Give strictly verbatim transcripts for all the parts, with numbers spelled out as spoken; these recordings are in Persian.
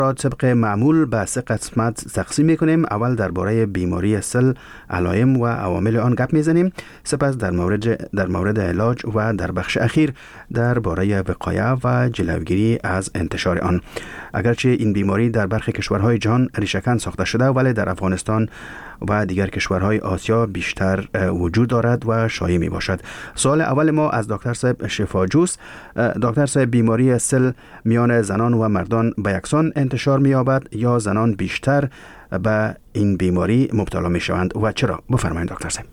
را طبق معمول به سه قسمت تقسیم میکنیم. اول درباره بیماری سل، علائم و عوامل آن گپ میزنیم. سپس در مورد در مورد علاج و در بخش اخیر درباره وقایه و جلوگیری از انتشار آن. اگرچه این بیماری در برخی کشورهای جهان ریشه‌کن ساخته شده، ولی در افغانستان و دیگر کشورهای آسیا بیشتر وجود دارد و شایع می باشد. سوال اول ما از دکتر صاحب شفاجوست. دکتر صاحب، بیماری سل میان زنان و مردان به یکسان انتشار می یابد یا زنان بیشتر به این بیماری مبتلا می شوند و چرا؟ بفرمایید دکتر صاحب.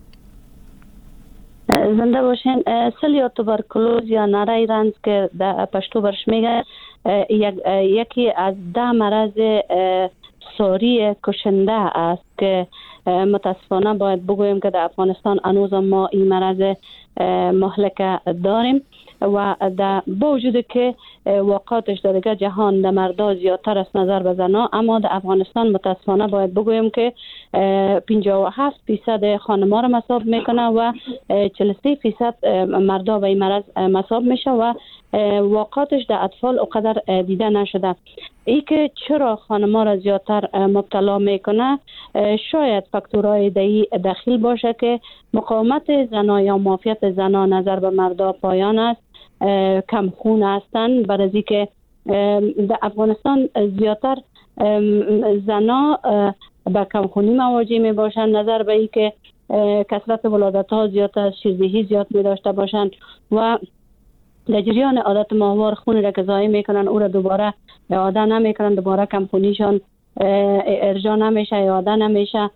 زنده باشین. سل یا توبرکلوز یا نره رنج که در پشتو برش میگه یکی از ده مرض ساری کشنده است که متاسفانه باید بگویم که در افغانستان هنوز ما این مرض مهلک داریم و در با وجود که واقعاتش در دیگر جهان در مردا زیادتر از نظر به زنا، اما در افغانستان متاسفانه باید بگویم که پنجاه و هفت فیصد خانم‌ها را مصاب میکنه و چهل و سه فیصد مردا به این مرض مصاب میشه و واقعاتش در اطفال اونقدر دیده نشده. ای که چرا خانم‌ها را زیادتر مبتلا میکنه، شاید فاکتورهای دهی داخل باشه که مقاومت زنا یا معافیت زنا نظر به مردا پایان است، کم خون هستند. برای که در افغانستان زیادتر زنا به کم خونی مواجه می باشند، نظر به ای که کثرت ولادت ها زیادتر، شیردهی زیاد می داشته باشند و در جریان عادت ماهوار خون را که ضایع میکنن او را دوباره اعاده نمیکنن، دوباره کم خونیشان ارجاع نمیشه، اعاده نمیشه.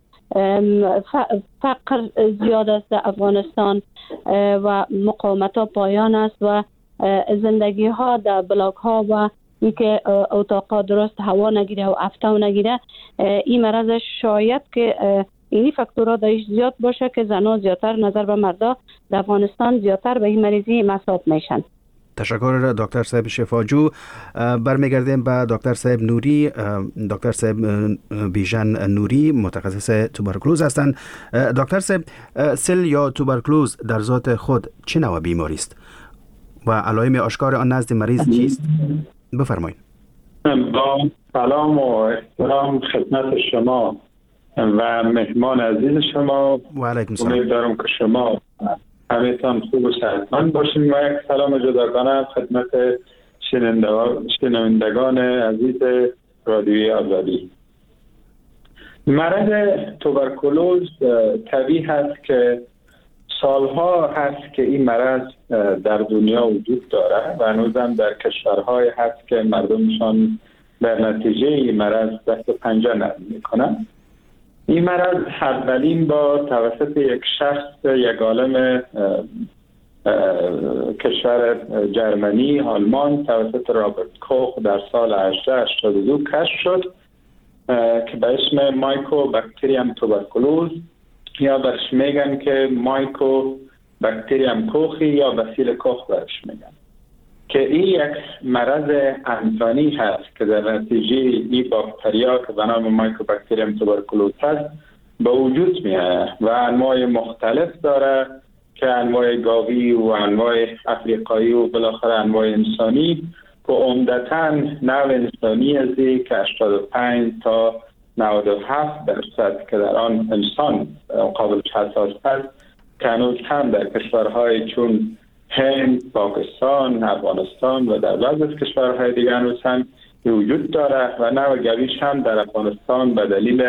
فقر زیاد است در افغانستان و مقاومت ها پایان است و زندگی ها در بلاک ها و ای که اتاقا درست هوا نگیره و افتو نگیره، این مرض شاید که اینی فاکتورها دایش زیاد باشه که زنها زیادتر نظر به مردا در افغانستان زیادتر به این مریضی مصاب میشن. تشکر دکتر صاحب شفاجو. برمیگردیم به دکتر صاحب نوری. دکتر صاحب بیژن نوری متخصص توبرکلوز هستند. دکتر صاحب، سل یا توبرکلوز در ذات خود چه نوع بیماری است و علائم آشکار آن نزد مریض چیست؟ بفرمایید. با سلام و احترام خدمت شما و مهمان عزیز شما، و علیکم السلام. امیدوارم که شما همیتان خوب و صحتمند باشین و یک سلام جداگانه خدمت شنوندگان عزیز رادیوی آزادی. مرض توبرکلوز طبیعی هست که سالها هست که این مرض در دنیا وجود داره و هنوزم در کشورهای هست که مردمشان در نتیجه این مرض دست و پنجه نرم میکنن. این مرض اولین با توسط یک شخص، یک عالم کشور جرمنی آلمان توسط رابرت کوخ در سال هزار و هشتصد و هشتاد و دو کشف شد که به اسم مایکو بکتریوم توبرکلوز یا برش میگن که مایکو بکتریوم کوخی یا بسیل کوخ برش میگن، که این یک مرض انسانی هست که در نتیجه این باکتریا که به نام مایکوبکتریوم توبرکلوز هست به وجود میاد و انواع مختلف داره که انواع گاوی و انواع افریقایی و بالاخره انواع انسانی که عمدتاً نوع انسانی ازی که هشتاد و پنج تا نود و هفت درصد که در آن انسان قابل حساس هست که هنوز هم در کشورهای چون هند، پاکستان، افغانستان و در بعضی از کشورهای دیگر هنوز هم وجود داره و نوع گویش هم در افغانستان به دلیل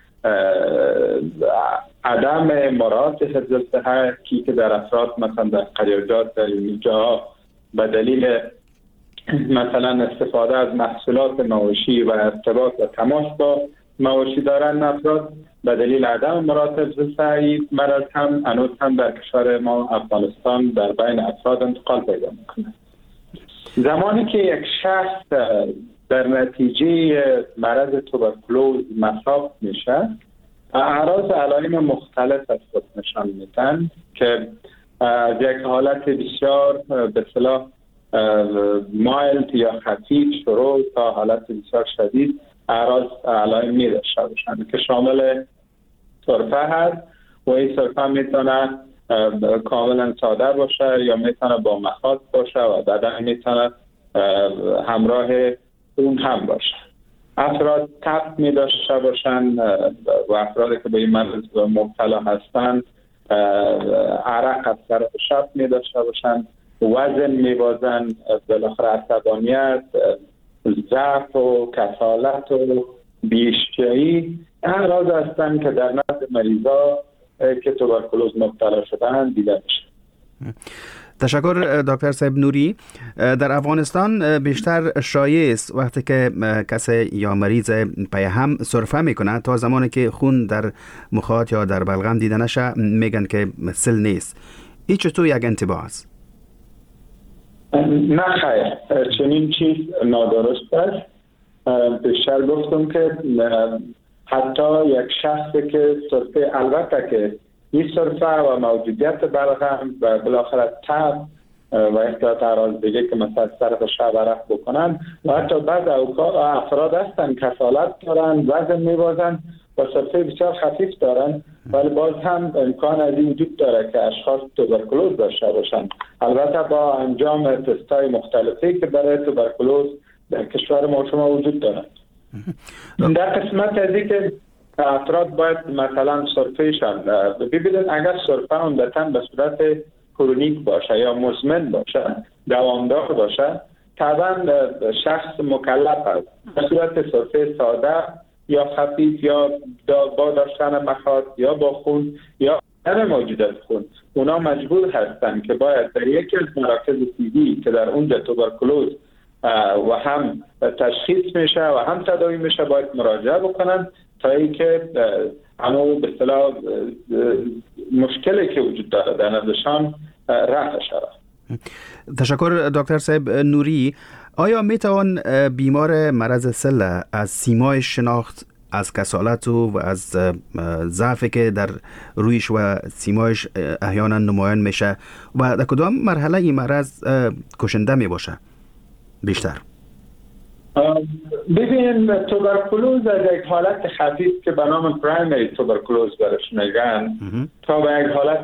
عدم مراعات حفظ الصحه که در افراد مثلا در قریاجات در اینجا به دلیل مثلا استفاده از محصولات مواشی و ارتباط و تماس با مواشی دارن افراد به دلیل عدم مراعات حفظ الصحه مرض هم هنوز هم در کشور ما افغانستان در بین افراد انتقال پیدا میکنه. زمانی که یک شخص در نتیجه مرض توبرکلوز مصاب میشه، اعراض و علائم مختلف از خود نشان میدن که از یک حالت بسیار به اصطلاح مایلد یا خفیف شروع تا حالت بسیار شدید اعراض علائم می داشته باشند که شامل سرفه هست و این سرفه میتونه کاملا ساده باشه یا میتونه با مخاط باشه و بعدا میتونه همراه اون هم باشه. افراد تب می داشته باشند و افرادی که به این مرض مبتلا هستند عرق از طرف شب می داشته باشند، وزن می بازند، بالاخره عصبانیت، ضعف و کسالت و بی‌اشتهایی اعراض هستند که در نزد مریضا که توبرکولوز مبتلا شدند دیده میشه. تشکر دکتر صاحب نوری. در افغانستان بیشتر شایع است وقتی که کسی یا مریض پی هم سرفه میکنه تا زمانی که خون در مخاط یا در بلغم دیده نشه میگن که سل نیست. این چطور یک انتباه است؟ نه خیر، چنین چیز نادرست است. بیشتر گفتم که حتی یک شخصی که سرفه، البته که این سرفه و موجودیت بلغم و بالاخره تب و احتیاط اعراض دیگه که مثلا طرف شب عرق بکنن و حتی بعض افراد هستن کسالت دارن، وزن میبازن و سرفه بسیار خفیف دارن، ولی باز هم امکان از این وجود داره که اشخاص توبرکولوز داشته باشن. البته با انجام تستای مختلفی که برای توبرکولوز در کشور ما شما وجود دارد. در قسمت از این که افراد باید مثلا سرفهشان ببینید، اگر سرفه عمدتاً به صورت کرونیک باشه یا مزمن باشه، دوامدار باشه، طبعا شخص مکلف است به صورت سرفه ساده یا خفیف یا با داشتن مخاط یا با خون یا همه موجودات خون، اونا مجبور هستند که باید در یکی از مراکز طبی که در اونجا توبرکولوز و هم تشخیص میشه و هم تداوی میشه باید مراجعه بکنن تا اینکه اما به اصطلاح مشکلی که وجود داره در نزدشان رفع شود. تشکر دکتر صاحب نوری. آیا میتوان بیمار مرض سل از سیمای شناخت، از کسالت و از ضعفی که در رویش و سیمایش احیانا نمایان میشه و در کدام مرحله این مرض کشنده می باشه بیشتر؟ ببین، توبرکولوز از یک حالت خفیف که به نام پرایمری توبرکولوز برش میگن تا به یک حالت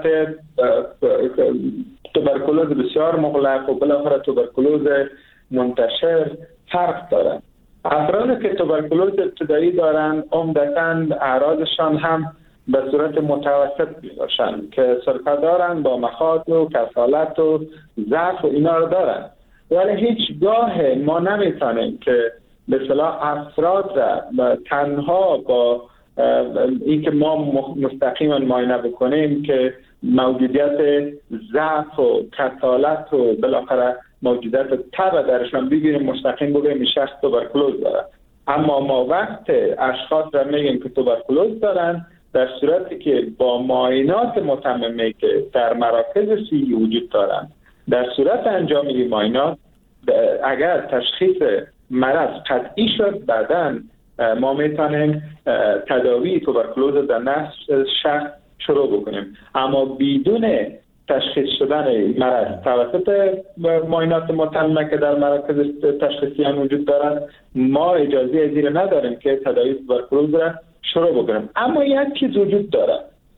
توبرکولوز بسیار مغلق و بالاخره توبرکولوز منتشر فرق دارن. افرادی که توبرکولوز ابتدایی دارن عمدتاً اعراضشان هم به صورت متوسط میباشن که سرفه دارن با مخاط و کسالت و ضعف و اینا رو دارن، ولی هیچگاه ما نمیتونیم که به اصطلاح افراد را تنها با اینکه ما مستقیما معاینه بکنیم که موجودیت ضعف و کسالت و بالاخره موجودیت تب درشان بگیریم مستقیم بگیم این شخص توبرکولوز داره. اما ما وقت اشخاص را میگیم که توبرکولوز دارن در صورتی که با معاینات متممه که در مراکز صحی وجود دارن، در صورت انجام این معاینات اگر تشخیص مرض قطعی شد، بعداً ما میتونیم تداوی توبرکولوز در نفس شخص شروع بکنیم. اما بدون تشخیص شدن مرض توسط معاینات متممه که در مراکز تشخیصی هم وجود دارد، ما اجازه از این نداریم که تداوی توبرکولوز را شروع بکنیم. اما یک چیز وجود دارد،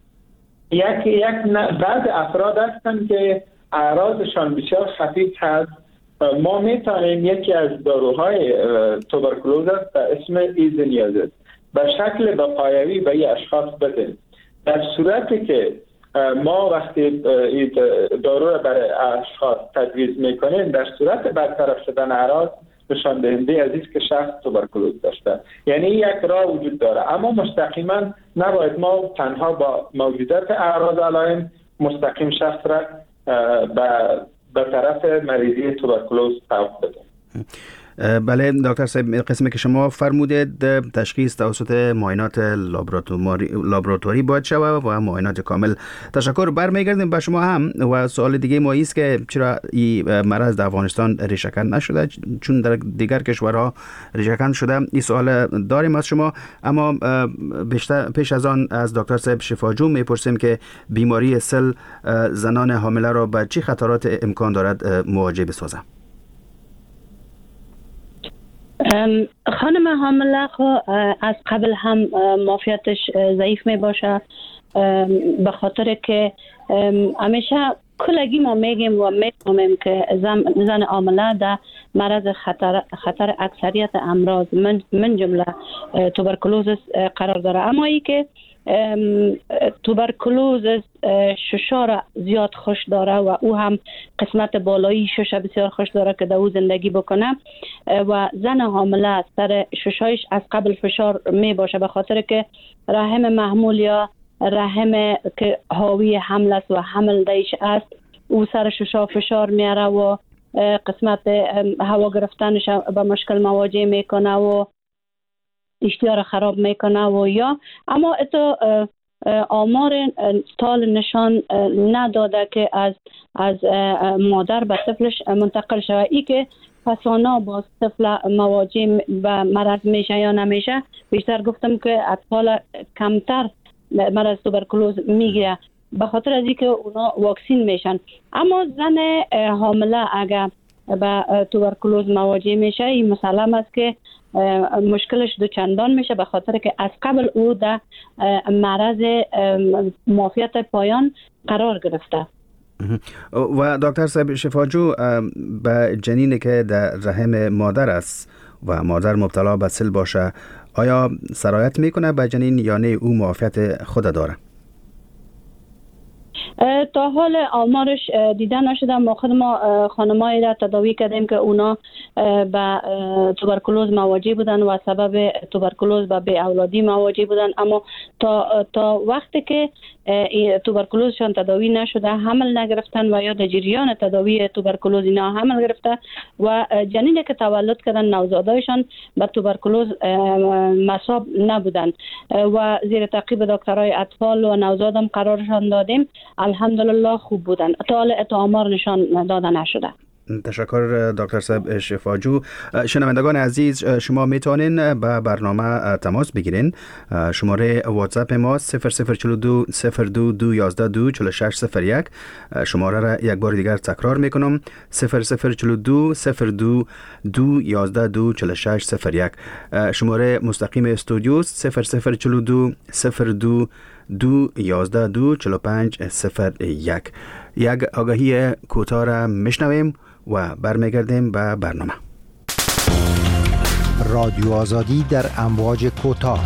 یک یک بعض افراد هستند که اعراضشان بسیار خفیف هست. ما میتونیم یکی از داروهای توبرکولوز است به اسم ایزونیازید به شکل بقایوی به این اشخاص بدیم. در صورتی که ما وقتی دارو را برای اشخاص تجویز میکنیم، در صورت برطرف شدن اعراض نشان دهنده از است که شخص توبرکولوز داشته. یعنی یک راه وجود داره، اما مستقیما نباید ما تنها با موجودیت اعراض علائم مستقیم شخص را به به طرف مریضی توبرکولوز سوق بدیم. بله دکتر صاحب، قسمی که شما فرمودید تشخیص توسط معاینات لابراتواری باید شود و معاینات کامل. تشکر. برمیگردیم به شما هم و سوال دیگه ما است که چرا این مرض در افغانستان ریشه‌کن نشده چون در دیگر کشورها ریشه‌کن شده. این سوال داریم از شما، اما بیشتر پیش از آن از دکتر صاحب شفاجو میپرسیم که بیماری سل زنان حامله را به چه خطرات امکان دارد مواجه بسازه؟ خانم حامله از قبل هم معافیتش ضعیف می باشه به خاطر که همیشه کلگی ما میگیم و میفهمیم که زن, زن حامله در معرض خطر خطر اکثریت امراض من من جمله توبرکلوز قرار داره. اما ای که توبرکلوز ششا را زیاد خوش داره و او هم قسمت بالایی شش بسیار خوش داره که در او زندگی بکنه و زن حامله سر ششایش از قبل فشار می باشه، به خاطر که رحم محمول یا رحم که حاوی حمل است و حمل دیش است او سر ششا فشار میاره و قسمت هوا گرفتنش با مشکل مواجه میکنه و اشتها خراب میکنه و یا اما اتو آمار تال نشان نداده که از از مادر به طفلش منتقل شود. ای که پسانا با طفل مواجه و مرض میشه یا نمیشه، بیشتر گفتم که اطفال کمتر مرض توبرکلوز میگیره به خاطر از اینکه اونا واکسین میشن. اما زن حامله اگر به توبرکلوز مواجه میشه این مسلم است که مشکلش دو چندان میشه به خاطر که از قبل او در معرض معافیت پایان قرار گرفته. و دکتر صاحب شفاجو، به جنینی که در رحم مادر است و مادر مبتلا به سل باشه آیا سرایت میکنه به جنین یا نه او معافیت خود داره؟ تا حال آمارش دیده نشده. ما خود ما خانمایی را تداوی کردیم که اونا به توبرکلوز مواجه بودن و سبب توبرکلوز به بی اولادی مواجه بودن، اما تا تا وقتی که توبرکلوزشان تداوی نشده حمل نگرفتن و یا در جریان تداوی توبرکلوز اینا حمل گرفته و جنینی که تولد کردن نوزادایشان به توبرکلوز مصاب نبودن و زیر تعقیب دکترای اطفال و نوزادم قرارشان دادیم، الحمدلله خوب بودن. تا حال آمار نشان داده نشده. تشکر دکتر صاحب شفاجو. شنوندگان عزیز، شما میتونین به برنامه تماس بگیرین. شماره واتساپ ما صفر صفر چهل دو صفر دو دو یازده دو چهل و شش صفر یک. شماره را یک بار دیگر تکرار میکنم صفر صفر چهل دو صفر دو دو یازده دو چهل و شش صفر یک. شماره مستقیم استودیو صفر صفر چهل دو صفر دو دو یازده دو چهل و پنج صفر یک. یک آگاهی کوتاه را میشنویم و برمیگردیم به برنامه. رادیو آزادی در امواج کوتاه.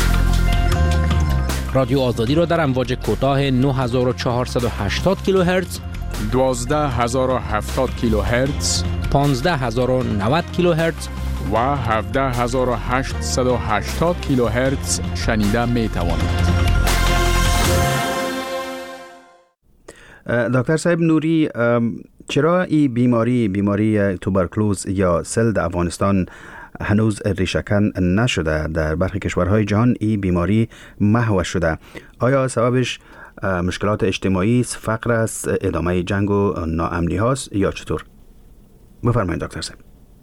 رادیو آزادی را در امواج کوتاه نه هزار و چهارصد و هشتاد کیلوهرتز، دوازده هزار و هفتاد کیلوهرتز، پانزده هزار و نود کیلوهرتز و هفده هزار و هشتصد و هشتاد کیلوهرتز شنیده می توانید. دکتر صاحب نوری، چرا این بیماری بیماری توبرکلوز یا سل در افغانستان هنوز ریشه‌کن نشده؟ در برخی کشورهای جهان این بیماری محو شده. آیا سببش مشکلات اجتماعی است، فقر است، ادامه جنگ و ناامنی هاست یا چطور؟ بفرمایید دکتر صاحب.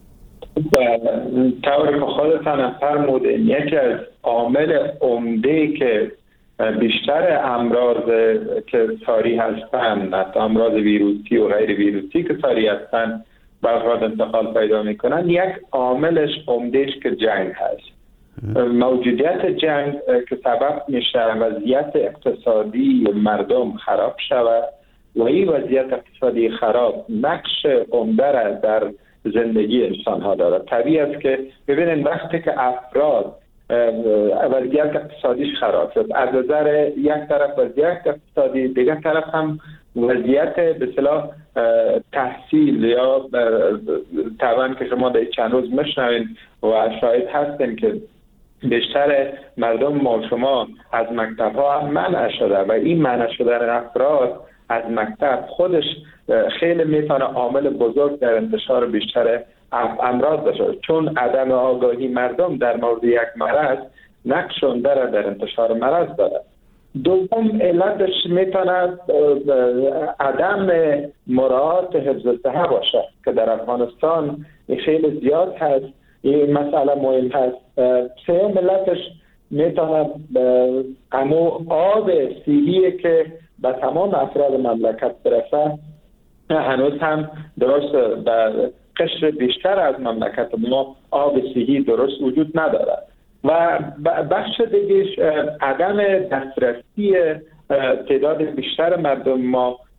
طوری که خودتان فرمودین، یکی از عامل عمده که بیشتر امراض که ساری هستند، حتی امراض ویروسی و غیر ویروسی که ساری هستند به افراد انتقال پیدا میکنند، یک عاملش عمدهش که جنگ هست. موجودیت جنگ که سبب میشه وضعیت اقتصادی مردم خراب شود و این وضعیت اقتصادی خراب نقش عمده را در زندگی انسان ها دارد. طبیعی است که ببینید وقتی که افراد وضعیت اقتصادیش خراب شد، از نظر یک طرف وضعیت اقتصادی، دیگر طرف هم وضعیت به اصطلاح تحصیل یا طبعا که شما در چند روز میشنوین و شاهد هستین که بیشتر مردم ما شما از مکتب ها هم منع شده و این منع شدن افراد از مکتب خودش خیلی میتونه عامل بزرگ در انتشار بیشتر امراض داشته، چون عدم آگاهی مردم در مورد یک مرض نقش عمده در انتشار مرض داره. دوم علتش میتونه عدم مراعات حفظ الصحه باشه که در افغانستان خیلی زیاد هست، این مسئله مهم هست. سوم علتش میتونه امو آب صحیحی که به تمام افراد مملکت برسه هنوز هم درست به قشر بیشتر از مملکت ما آب صحی درست وجود نداره و بخش دیگهش عدم دسترسی تعداد بیشتر مردم ما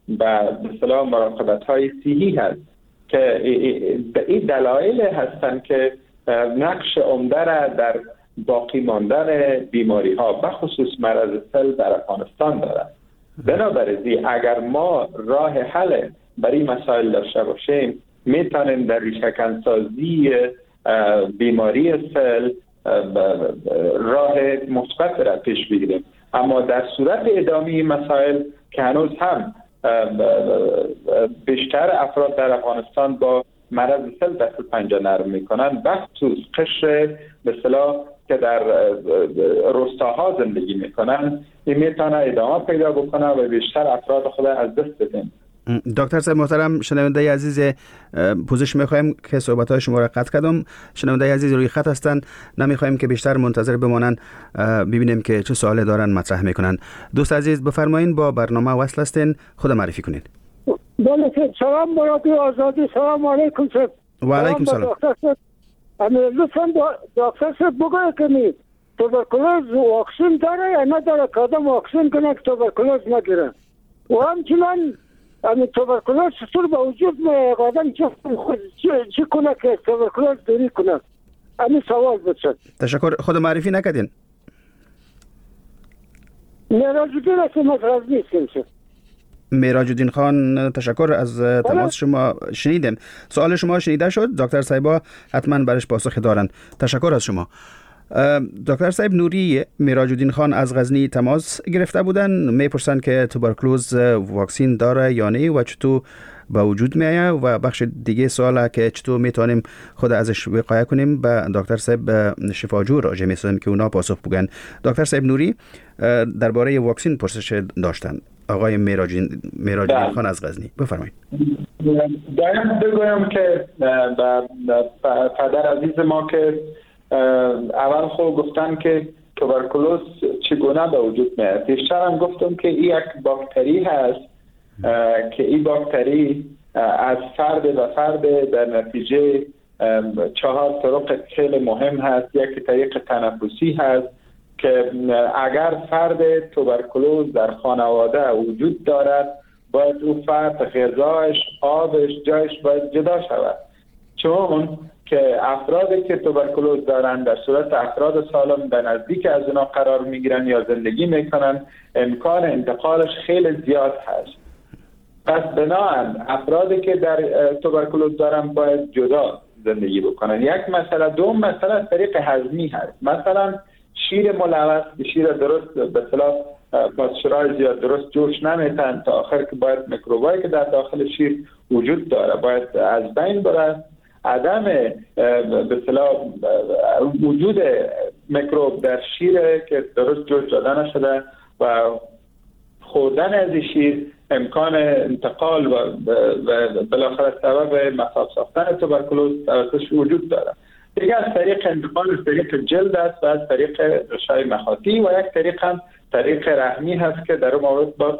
و به اصطلاح مراقبت های صحی هست که این دلایل هستند که نقش عمده را در باقی ماندن بیماری ها بخصوص مرض سل در افغانستان دارد. بنابراین اگر ما راه حل برای مسائل داشته باشیم میتونیم در ریشه‌کنسازی بیماری سل راه مثبت را پیش بگیریم. اما در صورت ادامه مسائل که هنوز هم بیشتر افراد در افغانستان با مرض سل دست پنجه نرم میکنن، بخصوص قشر به اصطلاح که در روستاها زندگی میکنن، این میتونه ادامه پیدا بکنه و بیشتر افراد خود از دست بدن. دکتر صاحب محترم، شنونده عزیز پوزش میخوایم که صحبت‌های شما را قطع کردم. شنونده عزیز روی خط هستند، نمیخوایم که بیشتر منتظر بمانند، ببینیم که چه سوالی دارن مطرح میکنن. دوست عزیز بفرمایید، با برنامه وصل هستین، خود معرفی کنین. بله، سلام برادر آزادی. سلام علیکم صاحب. و علیکم سلام. لطفاً دکتر صاحب بگوید که می توبرکلوز واکسن داره یا نداره که آدم واکسن کنه که توبرکلوز نگیره، و همچنان امی توبرکلوز چطور به وجود میاد، آدم چی کنه که توبرکلوز دوری کنه؟ امی سوال بچد. تشکر. خود معرفی نکردین؟ میراج الدین هستم از غزنی. میراج الدین خان، تشکر از تماس شما. شنیدیم سوال شما، شنیده شد. دکتر صاحبا حتما برش پاسخ دارن. تشکر از شما. دکتر صاحب نوری میراج الدین خان از غزنی تماس گرفته بودن، میپرسن که توبرکلوز واکسین داره یا نه و چطور به وجود میایه، و بخش دیگه سواله که چطور میتونیم خود ازش وقایه کنیم به دکتر صاحب شفاجو راجع میسازیم که اونا پاسخ بگن. دکتر صاحب نوری درباره واکسین پرسش داشتن. آقای میراج الدین خان از غزنی، بفرمایید. باید بگویم که پدر عزیز ما که اول خود گفتن که توبرکلوز چگونه به وجود میاد. پیشتر هم گفتم که این یک باکتری هست که این باکتری از فرد به فرد در نتیجه چهار طرق خیلی مهم هست. یک طریق تنفسی هست که اگر فرد توبرکلوز در خانواده وجود دارد، باید او فرد غذایش، آبش، جایش باید جدا شود، چون که افرادی که توبرکلوز دارند در صورت افراد سالم در نزدیک از اونا قرار میگیرن یا زندگی میکنن، امکان انتقالش خیلی زیاد هست. پس بنابراین افرادی که در توبرکلوز دارن باید جدا زندگی بکنن. یک مسئله. دوم مسئله از طریق هضمی هست. مثلا شیر ملوث، شیر درست به اصطلاح پاسچورایز یا درست جوش نمیتن تا آخر که باید میکروبایی که در داخل شیر وجود داره باید از بین بره. عدم به اصطلاح وجود میکروب در شیر که درست جوش داده نشده و خوردن از شیر امکان انتقال و بالاخره سبب مصاب ساختن توبرکلوز توسطش وجود داره. دیگه از طریق انتقال از طریق جلد است و از طریق رشای مخاطی، و یک طریق هم طریق رحمی هست که در اون مورد با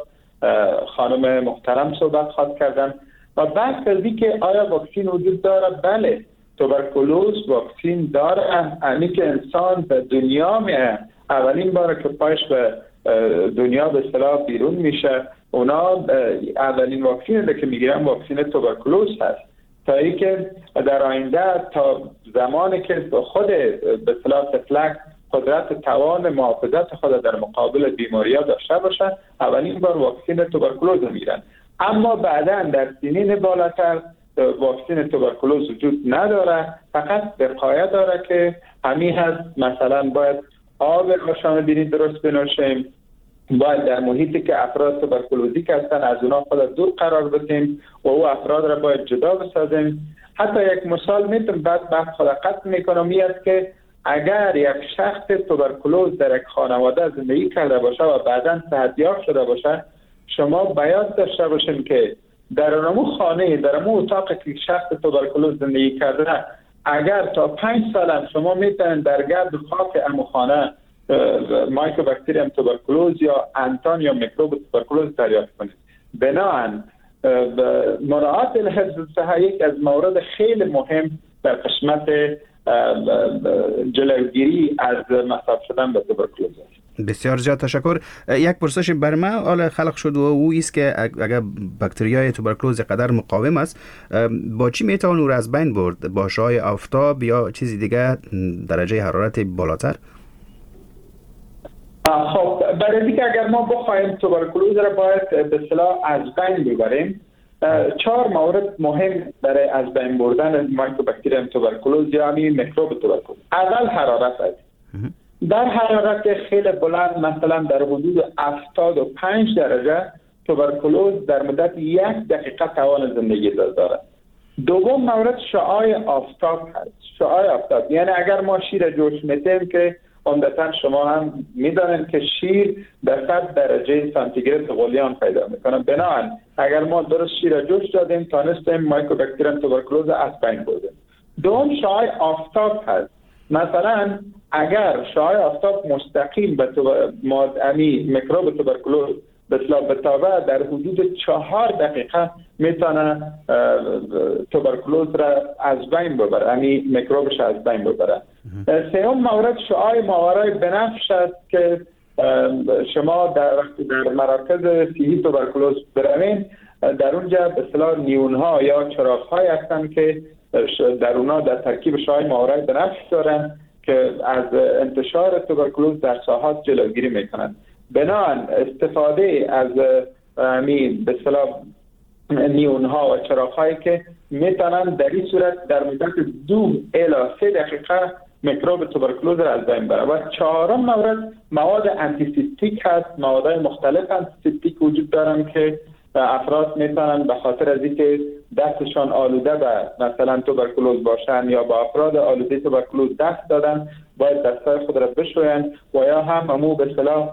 خانم محترم صحبت خواهد کردم. و بعد از اینکه آیا واکسین وجود داره؟ بله، توبرکلوز واکسین داره. یعنی که انسان به دنیا میاد، اولین بار که پایش به دنیا به اصطلاح بیرون میشه، اونا اولین واکسینی که میگیرن واکسین توبرکلوز هست، تا اینکه در آینده تا زمانی که خود به اصطلاح طفلک قدرت توان محافظت خود در مقابل بیماری‌ها داشته باشن، اولین بار واکسین توبرکلوز میگیرن. اما بعداً در سنین بالاتر واکسین توبرکلوز وجود نداره، فقط وقایه داره که همین هست. مثلا باید آب روشنبینی درست بنوشیم، باید در محیطی که افراد توبرکلوزیک هستن از اونا خود دور قرار بدیم و او افراد را باید جدا بسازیم. حتی یک مثال میتونم بعد بعد خود قطع میکنم، این است که اگر یک شخص توبرکلوز در یک خانواده زندگی کرده باشه و بعداً صحتیاب شده باشه، شما باید داشته باشین که در اونمو خانه، در اونمو اتاقی که شخص توبرکلوز زندگی کرده، اگر تا پنج سال شما میتونید در گرد خاک امو خانه مایکوباکتریوم توبرکلوز یا انتان یا میکروب توبرکلوز دریافت کنید. بنابراین مراعات حفظ الصحه یک از موارد خیلی مهم در قسمت جلوگیری از مصاب شدن به توبرکلوز است. بسیار زیاد تشکر. یک پرسش بر من حالا خلق شد و او است که اگر باکتریای توبرکلوز قدر مقاوم است، با چی میتوان او را از بین برد؟ با شعاع آفتاب یا چیزی دیگه، درجه حرارت بالاتر؟ خب برای دیگه اگر ما بخوایم توبرکلوز را باید به اصطلاح از بین ببریم، چهار مورد مهم برای از بین بردن مایکوباکتریوم توبرکلوز یا همین میکروب توبرکلوز. اول حرارت است. در حرارت خیلی بلند، مثلا در حدود هفتاد و پنج درجه، توبرکلوز در مدت یک دقیقه توان زندگی دارد. دوم مورد شعاع آفتاب هست. شعاع آفتاب یعنی اگر ما شیر جوش میتیم که عمدتاً شما هم میدانید که شیر در صد درجه سانتیگراد غلیان پیدا میکنه. بنابراین اگر ما درست شیر جوش دادیم تانستیم مایکوباکتریوم توبرکلوز از بین بردیم. دوم شعاع آفتاب هست. مثلا اگر شعاع آفتاب مستقیم به مادامی میکروب توبرکلوز بسیار بتابه، در حدود چهار دقیقه میتونه توبرکلوز را از بین ببره، یعنی میکروبش از بین ببره. سوم مورد شعاع ماورای بنفش است که شما در وقتی در مراکز صحی توبرکلوز بروین، در اونجا به اصطلاح نیون ها یا چراغ های هستند که در اونها در ترکیب شعاع ماورای بنفش دارن که از انتشار توبرکلوز در ساحات جلوگیری میکنند. بنابراین استفاده از همین به اصطلاح نیون ها و چراغ هایی که میتونن در این صورت در مدت دو الی سه دقیقه میکروب توبرکلوز را از بین بره. و چهارم مورد مواد آنتیسپتیک هست. مواد مختلف آنتیسپتیک وجود دارن که افراد میتونن به خاطر از اینکه دستشان آلوده به مثلا توبرکلوز باشن یا با افراد آلوده توبرکلوز دست دادن، باید دستای خود را بشوین و یا هم همو به اصطلاح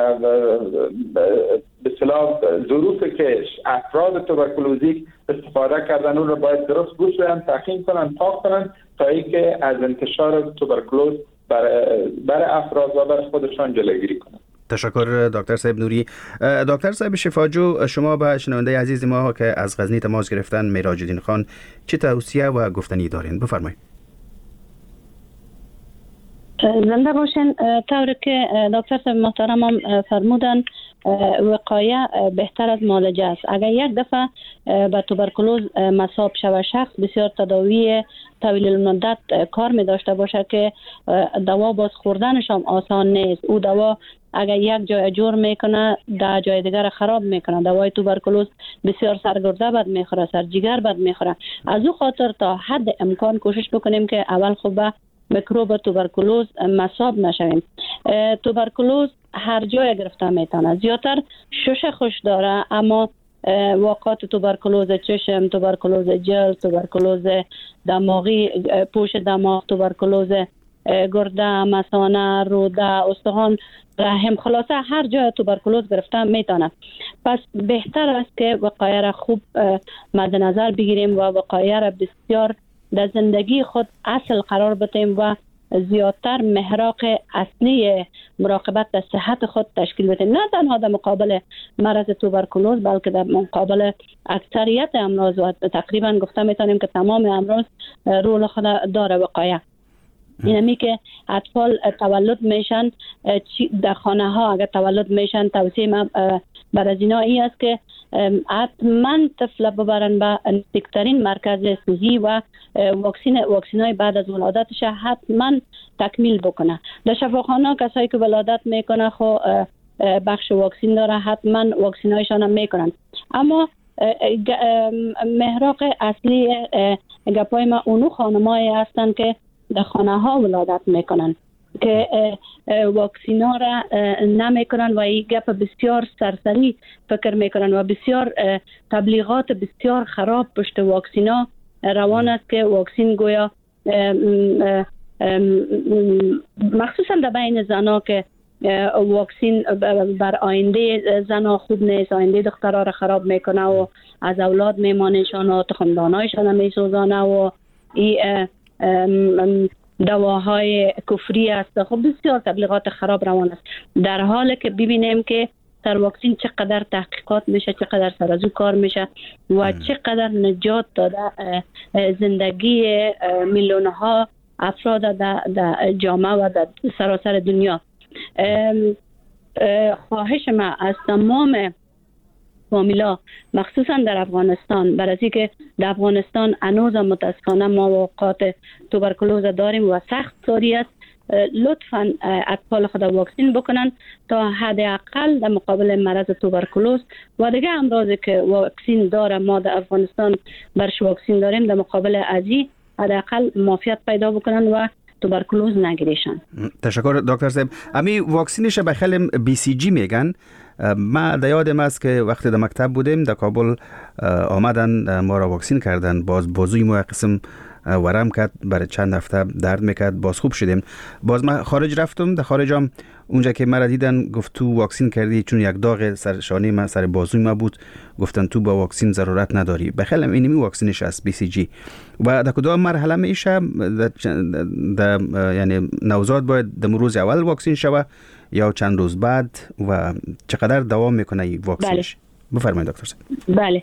به اصطلاح ظروفی که افراد توبرکلوزیک استفاده کردن اون را باید درست بشوین، تعقیم کنن، پاک کنن تا اینکه از انتشار توبرکلوز برای بر افراد و بر خودشان جلوگیری کنن. تشکر دکتر صاحب نوری. دکتر صاحب شفاجو، شما به شنونده عزیز ما که از غزنی تماس گرفتن، میراج الدین خان، چه توصیه و گفتنی دارین؟ بفرمایید. زنده باشین. طوری که دکتر صاحب محترم هم فرمودن، وقایه بهتر از معالجه است. اگر یک دفعه به توبرکلوز مصاب شود شخص، بسیار تداوی طویل المدت کار می داشته باشه که دوا باز خوردنش هم آسان نیست. او دوا اگر یک جای جور میکنه در جای دیگر خراب میکنه. دوای توبرکلوز بسیار سرگرده بد میخوره، سرجیگر بد میخوره. از او خاطر تا حد امکان کوشش بکنیم که اول خوب به میکروب توبرکلوز مصاب نشویم. توبرکلوز هر جای گرفته میتونه. زیادتر شش خوش داره، اما واقعات توبرکلوز چشم، توبرکلوز جلد، توبرکلوز دماغی، پوش دماغ، توبرکلوز گرده، مثانه، روده، استخوان، رحم، خلاصه هر جای توبرکلوز گرفته میتونه. پس بهتر است که وقایه را خوب مد نظر بگیریم و وقایه را بسیار در زندگی خود اصل قرار بدیم و زیادتر محراق اصلی مراقبت در صحت خود تشکیل بدیم. نه تنها در مقابل مرض توبرکلوز، بلکه در مقابل اکثریت امراض و تقریبا گفته میتونیم که تمام امراض رول خود داره وقایه. اینمی که اطفال تولد میشن در خانه ها، اگر تولد میشن توصیه من بر از اینا ای است که حتما طفل ببرن به نزدیکترین مرکز صحی و واکسین واکسینای بعد از ولادتش حتما تکمیل بکنه. در شفاخانه کسایی که ولادت میکنه خو بخش واکسین داره، حتما واکسینایشان هم میکنن. اما محراق اصلی گپای ما اونو خانمایی هستن که در خانه ها ولادت میکنن که واکسینا را نمیکنن و این گپ بسیار سرسری فکر میکنن و بسیار تبلیغات بسیار خراب پشت واکسینا روان است که واکسین گویا مخصوصا در بین زنا که واکسین بر آینده زنا خوب نیست، آینده دخترها را خراب میکنه و از اولاد میمانشان و تخمدانایشان میسوزانه و این دواهای کفری است. خب بسیار تبلیغات خراب روان است، در حالی که ببینیم که در واکسین چقدر تحقیقات میشه، چقدر سر از او کار میشه و چقدر نجات داده زندگی میلیون ها افراد در جامعه و در سراسر دنیا. خواهش ما از تمام فامیلا مخصوصا در افغانستان، برای اینکه در افغانستان هنوز متاسفانه ما واقعات توبرکلوز داریم و سخت ساری است، لطفاً اطفال خود واکسین بکنن تا حداقل در مقابل مرض توبرکلوز و دیگه امراضی که واکسین داره ما در افغانستان برش واکسین داریم، در مقابل ازی حداقل معافیت پیدا بکنن و توبرکلوز نگیریشن. تشکر دکتر صاحب. امی واکسینش به خیلی بی سی جی میگن. ما در یادم است که وقتی در مکتب بودیم در کابل آمدن ما را واکسین کردن، باز بازوی ما قسم ورم کرد، برای چند هفته درد میکرد، باز خوب شدیم. باز من خارج رفتم، در خارج هم اونجا که مرا دیدن گفت تو واکسین کردی، چون یک داغ سر شانه من سر بازوی ما بود، گفتن تو با واکسین ضرورت نداری. بخیلی اینمی واکسینش است بی سی جی. و در کدام مرحله میشه؟ در یعنی نوزاد باید در روز اول واکسین شوه یا چند روز بعد و چقدر دوام میکنه این واکسینش؟ بله. بفرمایید دکتر صاحب. بله.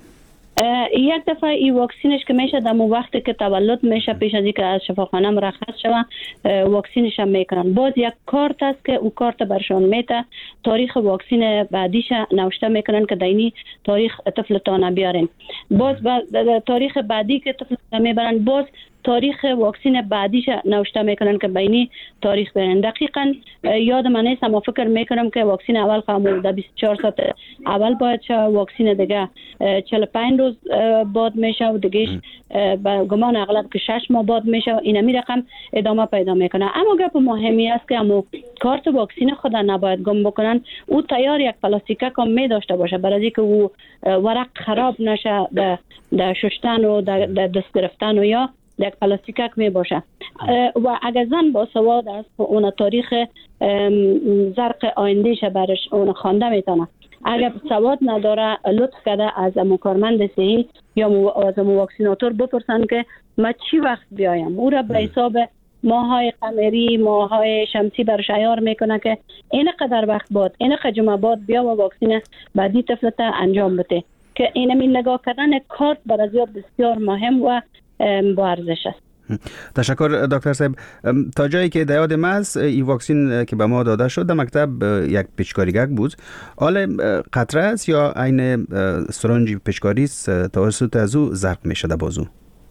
یک دفعه این واکسینش که میشه در وقتی که تولد میشه، پیش از اینکه از شفاخانه مرخص شون واکسینش هم میکنن. باز یک کارت است که اون کارت برشان میته، تاریخ واکسین بعدیش نوشته میکنن که دینی تاریخ طفلتان بیارین. باز با تاریخ بعدی که طفلتان میبرن، باز تاریخ واکسین بعدیش نوشته میکنن که بینی تاریخ برن. دقیقاً یاد من نیست، اما فکر میکنم که واکسین اول خامل در بیست و چهار ساعت اول باید شه، واکسین دیگه چهل و پنج روز بعد میشه و دیگهش با گمان اغلب که شش ماه بعد میشه و اینمی رقم ادامه پیدا میکنه. اما گپ مهمی است که امو کارت واکسین خود نباید گم بکنن. او تیار یک پلاستیکه کم می داشته باشه برای اینکه او ورق خراب نشه در شستن و در دست گرفتن و یا یک پلاستیکک می باشه. و اگر زن با سواد است اون تاریخ زرق آیندهش برش اون خوانده میتونه. اگر سواد نداره لطف کرده از کارمند صحی یا از واکسیناتور بپرسن که ما چی وقت بیایم. او را به حساب ماهای قمری، ماهای شمسی برش عیار میکنه که این قدر وقت بعد، این قدر بعد بیا و واکسین بعدی طفلت انجام بده. که اینمی نگاه کردن کارت برای زیاد بسیار مهم و با ارزش است. تشکر دکتر صاحب. تا جایی که یاد ما است این واکسین که به ما داده شد در مکتب یک پیچکاریگک بود. حالا قطره است یا عین سرنج پیچکاری است توسط از او ضرب میشه در بازو؟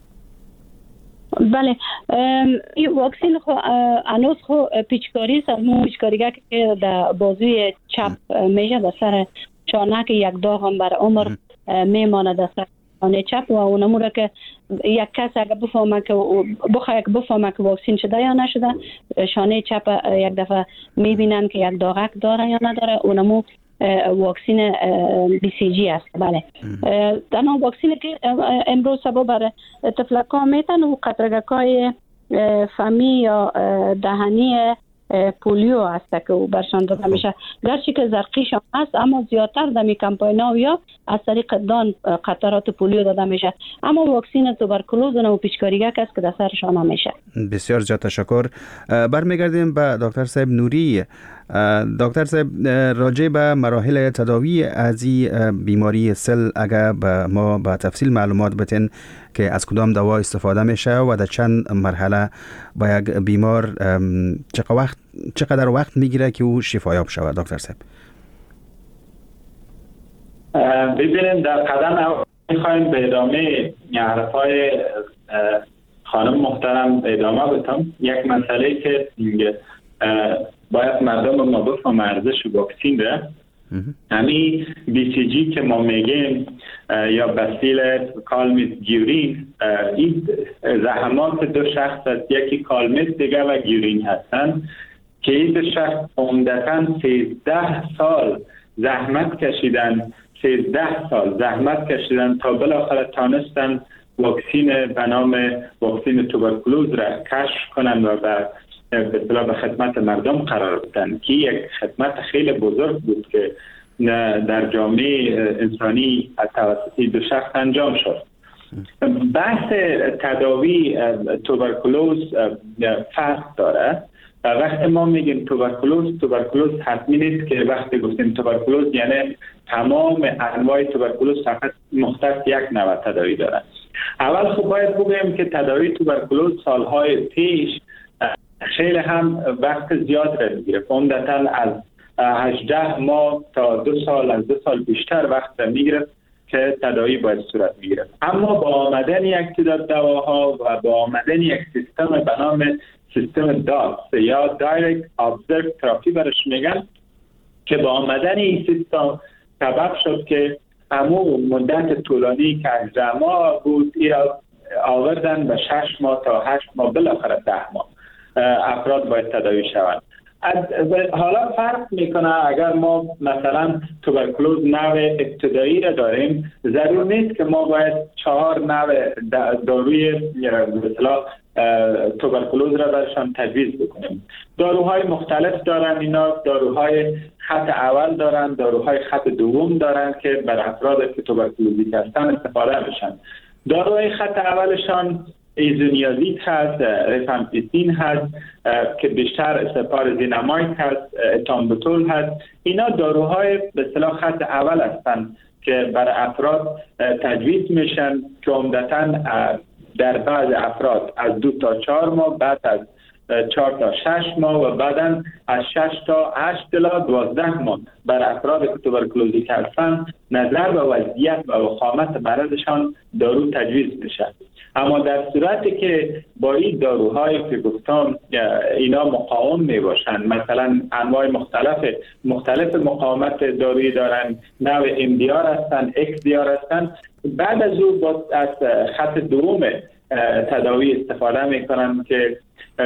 بله، این واکسین خو انوس خو پیچکاری است، اون پیچکاریگک که در بازوی چپ میشه در سر چانه که یک داغ هم بر عمر میمانه در سر شانه چپ و اونمو را که یک کس اگه بفهمه که بخواه که بفهمه که واکسین شده یا نشده، شانه چپ یک دفعه میبینن که یک داغک داره یا نداره، اونمو واکسین بی سی جی است. بله، تنها واکسینی که امروز سبب برای طفلکا میتن و قطرگکای فمی یا دهنی پولیو هست که او برشان داده میشه. گرچه که زرقیش هم هست اما زیادتر دمی کمپاینا یا از طریق دان قطرات پولیو داده میشه. اما واکسین توبرکلوز و پیچکاریگک است که در سرشان میشه. بسیار زیاد تشکر. برمیگردیم به دکتر صاحب نوری. دکتر صاحب، راجع به مراحل تداوی از این بیماری سل اگر به ما به تفصیل معلومات بتین که از کدام دوا استفاده میشه و در چند مرحله با یک بیمار چقدر وقت چقدر وقت میگیره که او شفایاب شود دکتر صاحب؟ ببینید، در قدم اول میخوایم به ادامه حرفای خانم محترم ادامه بدم. یک مسئله که باید مردم ما بفهم ارزش واکسین ده، همین بی سی جی که ما میگیم یا بسیل کالمیت گیورین، این زحمات دو شخص است، یکی کالمیت دیگه و گیورین هستن که این دو شخص عمدتاً سیزده سال زحمت کشیدن سیزده سال زحمت کشیدن تا بالاخره تانستن واکسین به نام واکسین توبرکلوز را کشف کنن و به به به خدمت مردم قرار بدن که یک خدمت خیلی بزرگ بود که در جامعه انسانی توسط دو شخص انجام شد. بحث تداوی توبرکلوز فرق داره. وقتی ما میگیم توبرکلوز، توبرکلوز حتمی نیست که وقتی گفتیم توبرکلوز یعنی تمام انواع توبرکلوز فقط مختص یک نوع تداوی داره. اول خب باید بگیم که تداوی توبرکلوز سالهای پیش خیلی هم وقت زیاد را میگیره. عمدتاً از هجده ماه تا دو سال از دو سال بیشتر وقت میگرفت که تداوی باید صورت میگرفت. اما با آمدن یک تعداد دواها و با آمدن یک سیستم به نام سیستم داس یا دایرکت ابزرو تراپی برش میگن که با آمدن این سیستم سبب شد که همون مدت طولانی که هجده ماه بود ای را آوردن به شش ماه تا هشت ماه بالاخره ده ماه افراد باید تداوی شوند. حالا فرق میکنه اگر ما مثلا توبرکلوز نوع ابتدایی را داریم، ضرور نیست که ما باید چهار نوع داروی مثلا توبرکلوز را برشان تجویز بکنیم. داروهای مختلف دارن، اینا داروهای خط اول دارن، داروهای خط دوم دارن که بر افراد که توبرکلوزی هستن استفاده بشن. داروهای خط اولشان ایزونیازید هست، ریفامپیسین هست که بیشتر سپارازیناماید هست، اتامبوتول هست. اینا داروهای به اصطلاح خط اول هستند که بر افراد تجویز میشن که عمدتاً در بعض افراد از دو تا چهار ماه، بعد از چهار تا شش ماه و بعدا از شش تا هشت تا دوازده ماه بر افراد که توبرکلوزی هستند نظر به وضعیت و وخامت مرضشان دارو تجویز میشه. اما در صورتی که با این داروهایی که گفتم اینا مقاوم می باشند، مثلا انواع مختلف مختلف مقاومت دارویی دارن، نوع ام دی آر هستن، اکس دی آر هستن، بعد از او با از خط دوم تداوی استفاده میکنن که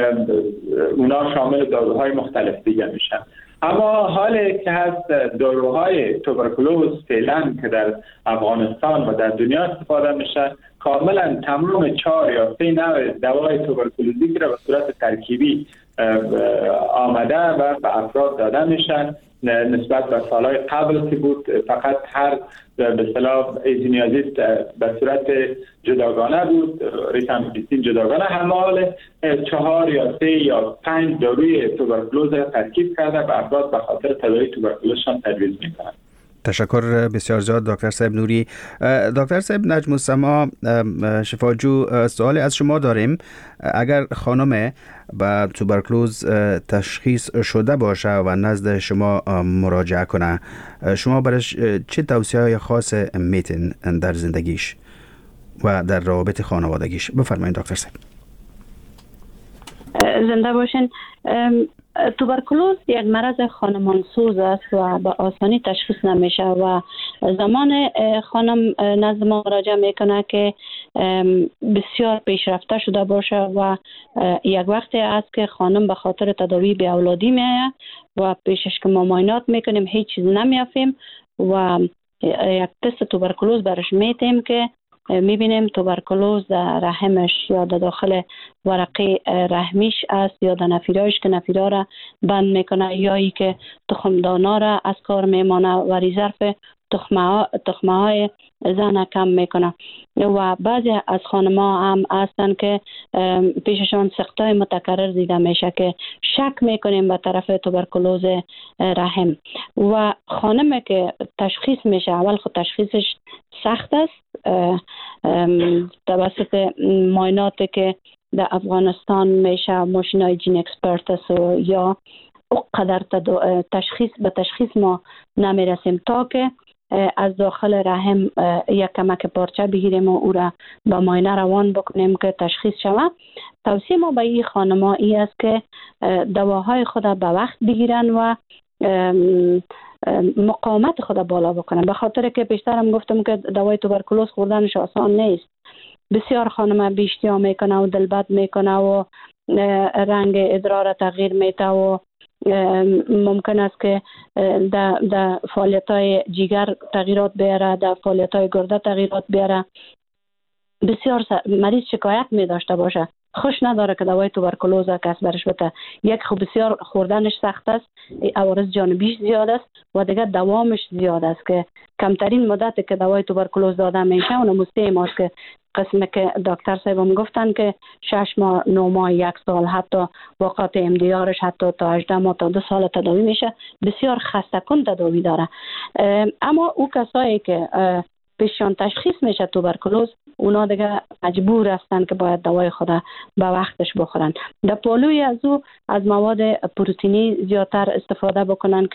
اونا شامل داروهای مختلف دیگه میشن. اما حالی که هست داروهای توبرکلوز فعلا که در افغانستان و در دنیا استفاده میشه کاملا تمام چهار یا سه نوع دوای توبرکلوزی که به صورت ترکیبی آمده و به افراد داده میشن. نسبت به سالهای قبل که بود فقط هر به اصطلاح ایزونیازید به صورت جداگانه بود، ریفامپیسین جداگانه، همه حال چهار یا سه یا پنج داروی توبرکلوز را ترکیب کرده به افراد به خاطر تداوی توبرکلوزشان تجویز میکنند. تشکر بسیار زیاد دکتر صاحب نوری. دکتر صاحب نجم السما شفاجو، سوالی از شما داریم. اگر خانم با توبرکلوز تشخیص شده باشه و نزد شما مراجعه کنه، شما برش چه توصیه‌های خاص میتین در زندگیش و در روابط خانوادگیش؟ بفرمایید دکتر صاحب. زنده باشین. توبرکلوز یک مرض خانمانسوز است و به آسانی تشخیص نمیشه و زمان خانم نزد ما مراجعه میکنه که بسیار پیشرفته شده باشه و یک وقتی است که خانم به خاطر تداوی بی اولادی میآید و پیشش که ما معاینات میکنیم هیچ چیز نمیافیم و یک تست توبرکلوز برش میتیم که میبینیم توبرکلوز در رحمش یا در داخل ورقه رحمیش است یا در نفیرایش که نفیرها را بند میکنه یا ای که تخمدانا را از کار میمانه و ریزرف تخمه های زن کم میکنه و بعضی از خانم‌ها هم هستن که پیششان سقطای متکرر دیده میشه که شک میکنیم به طرف توبرکلوز رحم و خانمی که تشخیص میشه اول خود تشخیصش سخت است توسط معایناتی که در افغانستان میشه ماشینای جین اکسپرتس و یا اقدر تشخیص به تشخیص ما نمیرسیم تا که از داخل رحم یک کمک پارچه بگیریم و او را با معاینه روان بکنیم که تشخیص شود. توصیه ما به این خانم‌ها این است که دواهای خود به وقت بگیرن و مقاومت خود بالا بکنن، به خاطر که بیشترم گفتم که دوای توبرکلوز خوردنش آسان نیست. بسیار خانم بیشتیا میکنه و دلبد میکنه و رنگ ادرار تغییر میده و ممکن است که در در فعالیت‌های جگر تغییرات بیاره، در فعالیت‌های گرده تغییرات بیاره. بسیار مریض شکایت می داشته باشه، خوش نداره که دوای توبرکلوز کس برش بده. یک خب بسیار خوردنش سخت است، عوارض جانبیش زیاد است و دیگه دوامش زیاد است که کمترین مدتی که دوای توبرکلوز داده میشه اون مسته ماست که قسمی که دکتر صاحبم گفتن که شش ماه، نه ماه، یک سال، حتی وقت ام دی آرش حتی تا هجده ماه تا دو سال تداوی میشه. بسیار خسته کن تداوی داره. اما او کسایی که پیششان تشخیص میشه توبرکلوز، اونا دیگه مجبور هستن که باید دوای خود به وقتش بخورن. در پالوی از او از مواد پروتئینی زیادتر استفاده بکنن که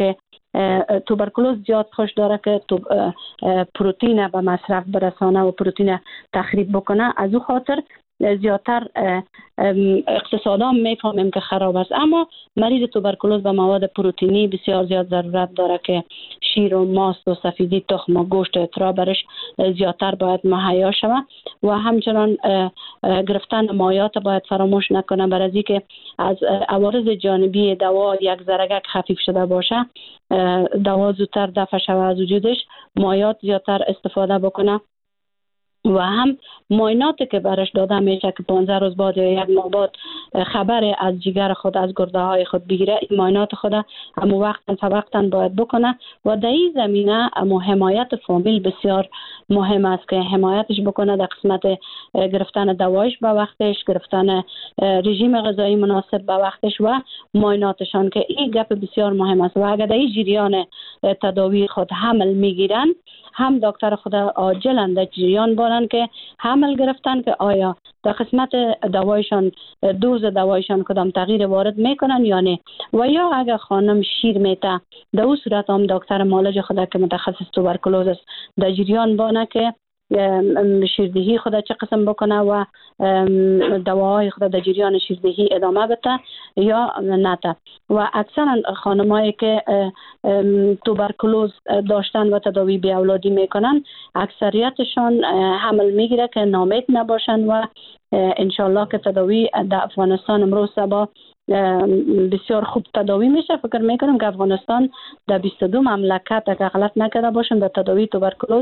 توبرکلوز زیاد خوش داره که پروتئین به مصرف برسانه و پروتئین تخریب بکنه. از او خاطر زیادتر اقتصادا میفهمیم که خراب است، اما مریض توبرکلوز به مواد پروتئینی بسیار زیاد ضرورت داره که شیر و ماست و سفیدی تخم و گوشت اترا برش زیادتر باید مهیا شود و همچنان گرفتن مایات باید فراموش نکنه، برای از اینکه از عوارض جانبی دوا یک ذره خفیف شده باشه دوا زودتر دفع شود از وجودش، مایات زیادتر استفاده بکنه و هم معایناتی که برش داده میشه که پانزده روز بعد یا یک ماه بعد خبر از جگر خود از گرده های خود بگیره، این معاینات خود همو وقتا فوقتا باید بکنه و در این زمینه همو حمایت فامیل بسیار مهم است که حمایتش بکنه در قسمت گرفتن دوایش به وقتش، گرفتن رژیم غذایی مناسب به وقتش و معایناتشان، که این گپ بسیار مهم است. و اگر در این جریان تداوی خود حمل میگیرن، هم دکتر خود عاجلا در جریان بانن که حمل گرفتن که آیا در قسمت دوایشان دوز دوایشان کدام تغییر وارد میکنن یا نه، و یا اگر خانم شیر میته در اون صورت هم دکتر معالج خود که متخصص توبرکلوز است در جریان بانه که شیردهی خود چه قسم بکنه و دواهای خود در جریان شیردهی ادامه بده یا نده. و اکثرا خانمایی که توبرکلوز داشتن و تداوی بی اولادی میکنن اکثریتشان حمل میگیره که نامید نباشن و انشالله که تداوی در افغانستان امروز با بسیار خوب تداوی میشه. فکر میکنم که افغانستان در بیست و دو مملکت اگر غلط نکرده باشم در تداوی توبرکلوز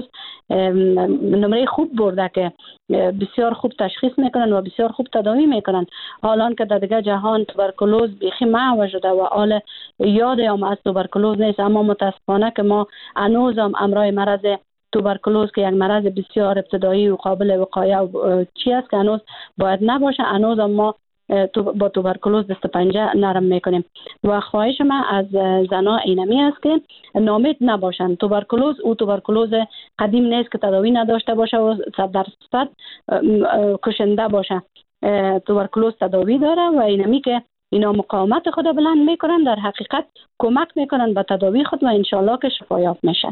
نمره خوب برده که بسیار خوب تشخیص میکنن و بسیار خوب تداوی میکنن، حالان که در دیگه جهان توبرکلوز بیخی محو شده و حال یاد هم از توبرکلوز نیست. اما متاسفانه که ما هنوز هم امرای مرض توبرکلوز که یک مرض بسیار ابتدایی و قابل وقایه و چی است که هنوز باید نباشه، هنوز هم ما با توبرکلوز دست پنجه نرم میکنیم. و خواهش من از زنا اینمی است که نامید نباشن. توبرکلوز او توبرکلوز قدیم نیست که تداوی نداشته باشه و صد درصد کشنده باشه. توبرکلوز تداوی داره و اینمی که اینا مقاومت خود بلند میکنن در حقیقت کمک میکنن به تداوی خود و انشالله که شفایاب میشن.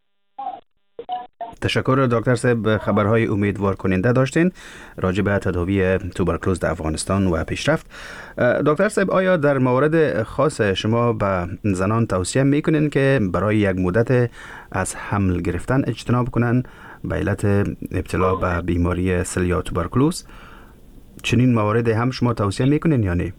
تشکر دکتر صاحب، خبرهای امیدوار کننده داشتین راجع به تداوی توبرکلوز در افغانستان و پیشرفت. دکتر صاحب، آیا در موارد خاص شما به زنان توصیه میکنین که برای یک مدت از حمل گرفتن اجتناب کنن به علت ابتلا به بیماری سل یا توبرکلوز؟ چنین موارد هم شما توصیه میکنین یا نه؟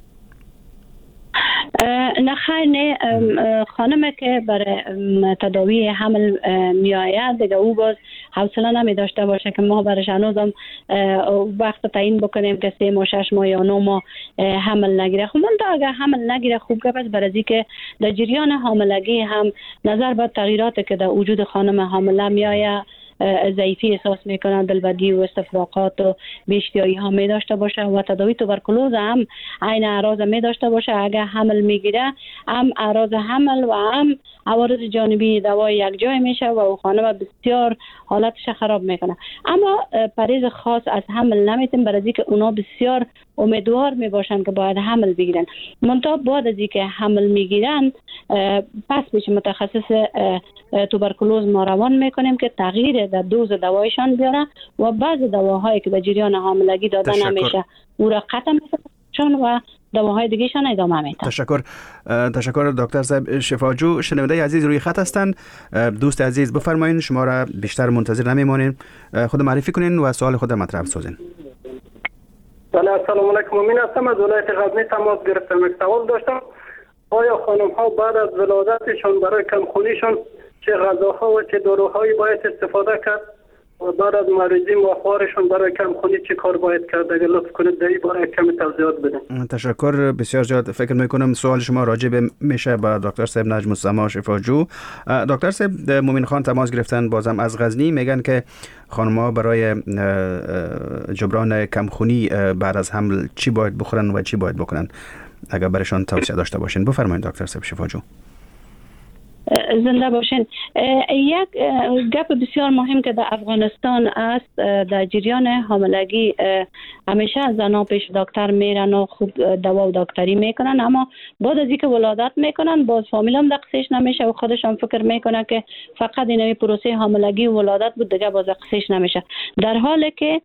نه خیر، نه. خانم که برای تداوی حمل می آید دیگه او باز حوصله نمی داشته باشه که ما برش هنوزم وقت تعیین بکنیم که سه ماه شش ماه یا نه ماه حمل نگیره. خب من تا اگر حمل نگیره خوب گپ است، برای که در جریان حاملگی هم نظر به تغییراتی که در وجود خانم حامله می آید ضعیفی احساس میکنن، دلبدی و استفراغات و بی‌اشتهایی ها می داشته باشه و تداوی توبرکلوز هم عین اعراض می داشته باشه. اگر حمل میگیره هم اعراض حمل و هم عوارض جانبی دوای یک جای میشه و او خانم بسیار حالتش خراب میکنه. اما پرهیز خاص از حمل نمیتیم، برای اینکه اونا بسیار امیدوار میباشن که باید حمل بگیرن. منتها بعد از اینکه حمل میگیرن پس پیش متخصص توبرکلوز ما روان میکنیم که تغییر در دوز دوایشان بیاره و بعض دواهایی که در جریان حاملگی داده تشکر. نمیشه او را قطع میکنن و دواهای دیگهشان ادامه میدن. تشکر تشکر دکتر صاحب. شفاجو شنونده عزیز روی خط هستند. دوست عزیز بفرمایید، شما را بیشتر منتظر نمیمانیم، خود معرفی کنین و سوال خود مطرح سازین. سلام علیکم، امین هستم از ولایت غزنی تماس گرفتم. یک سوال داشتم، آیا خانم ها بعد از ولادتشان برای کمخونیشان چه غذاها و چه داروهایی باید استفاده کرد و بعد از مریضی ماهوارشون برای کمخونی چه کار باید کرد؟ اگر لطف کنید در این باره کمی توضیحات بدین. تشکر بسیار زیاد. فکر میکنم سوال شما راجع به میشه با دکتر صاحب نجم السما شفاجو. دکتر صاحب مومن خان تماس گرفتن بازم از غزنی، میگن که خانم‌ها برای جبران کمخونی بعد از حمل چی باید بخورن و چی باید بکنن، اگر برایشان توصیه داشته باشین. بفرمایید دکتر صاحب شفاجو. زنده باشین. یک گپ بسیار مهم که در افغانستان است، در جریان حاملگی همیشه زنها پیش دکتر میرن و خوب دوا و دکتری میکنن، اما بعد از اینکه ولادت میکنن باز فامیل هم دقیقش نمیشه و خودشان فکر میکنه که فقط این پروسه حاملگی و ولادت بود دیگه باز دقیقش نمیشه، در حالی که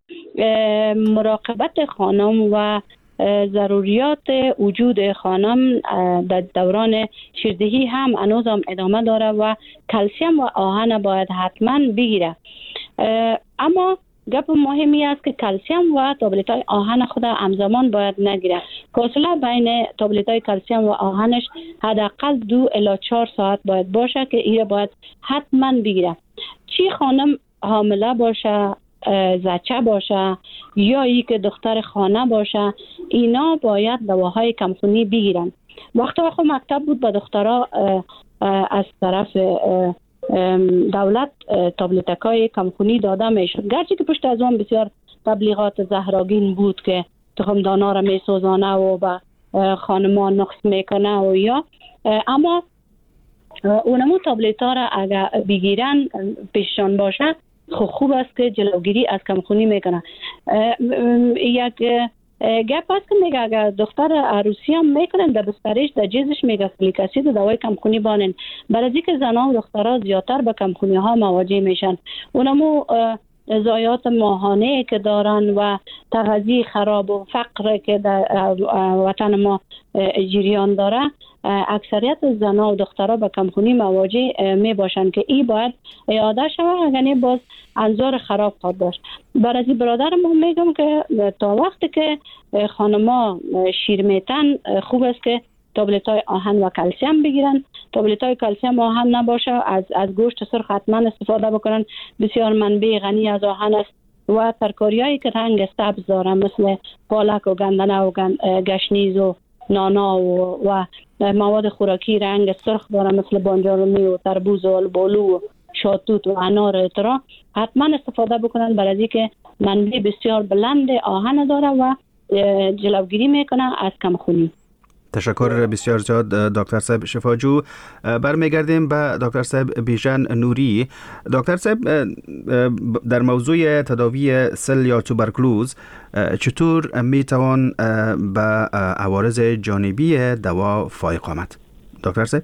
مراقبت خانم و ضروریات وجود خانم در دوران شیردهی هم هنوز هم ادامه داره و کلسیم و آهن باید حتما بگیره. اما گپ مهمی است که کلسیم و تابلت های آهن خود همزمان باید نگیره. فاصله بین تابلت های کلسیم و آهنش حداقل دو الی چهار ساعت باید باشه که این باید حتما بگیره. چی خانم حامله باشه، زچه باشه یا ای که دختر خانه باشه، اینا باید دواهای کمخونی بگیرن. وقتی خود مکتب بود به دخترها از طرف دولت تابلتکای کمخونی داده میشد، گرچه که پشت از اون بسیار تبلیغات زهراگین بود که تخم دانا را میسوزانه و به خانمان نقص میکنه و یا، اما اونمو تابلت ها را اگر بگیرن پیششان باشه خوب خوب است که جلوگیری از کمخونی میکنه. یک گپ است که میگه اگر دختر عروسی هم میکنن در بسترش در جیزش میگه فولیک اسید و دوای کمخونی بانن، برای اینکه زنان و دخترها زیادتر به کمخونی ها مواجه میشن. اونمو ضایعات ماهانه که دارن و تغذیه خراب و فقر که در وطن ما جریان داره، اکثریت زنان و دخترها به کمخونی مواجه می باشن که این باید اعاده شود، اگر باز انظار خراب خواهد داشت. برای برادر ما میگم که تا وقتی که خانما شیر میتن خوب است که تابلت های آهن و کلسیم بگیرن. تابلت های کلسیم و آهن نباشه از از گوشت سرخ حتما استفاده بکنن، بسیار منبع غنی از آهن است. و ترکاری هایی که رنگ سبز دارن مثل پالک و گندنه و گشنیز و نانا و, و مواد خوراکی رنگ سرخ دارن مثل بانجارومی و تربوز و البولو و شاتوت و انار اترا، حتما استفاده بکنن برای اینکه منبع بسیار بلند آهن داره و جلوگیری میکنه از کمخونی. تشکر بسیار زیاد دکتر صاحب شفاجو. برمیگردیم به دکتر صاحب بیژن نوری. دکتر صاحب، در موضوع تداوی سل یا توبرکلوز چطور میتوان به عوارض جانبی دوا فائق آمد؟ دکتر صاحب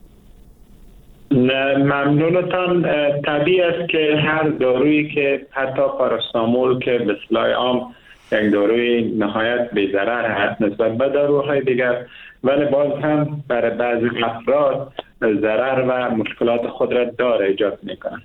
ممنونتان. طبیعی است که هر دارویی که حتی پاراستامول که به اصطلاح عام یک داروی نهایت بی ضرر هست نسبت به داروهای دیگر، ولی باز هم برای بعضی افراد ضرر و مشکلات خود را داره ایجاد میکنه.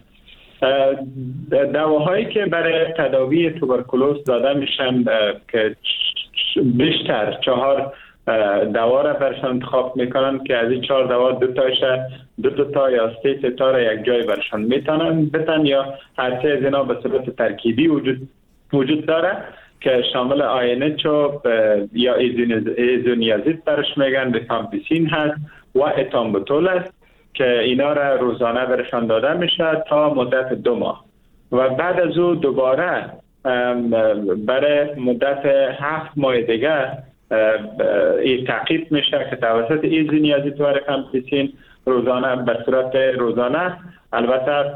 دواهایی که برای تداوی توبرکلوز داده میشن که بیشتر چهار دوا را برشان انتخاب میکنن که از این چهار دوا دو تایش دو تا تا یا سه تا را یک جای برشان میتونن بتن یا هر سه از اینا به صورت ترکیبی وجود وجود داره که شامل آینچوب یا ایزونیازید برش میگن، ریفامپیسین هست و اتامبوتول است که اینا را روزانه برشان داده میشه تا مدت دو ماه و بعد از او دوباره برای مدت هفت ماه دیگه این تعقیب میشه که توسط ایزونیازید و ریفامپیسین روزانه به صورت روزانه، البته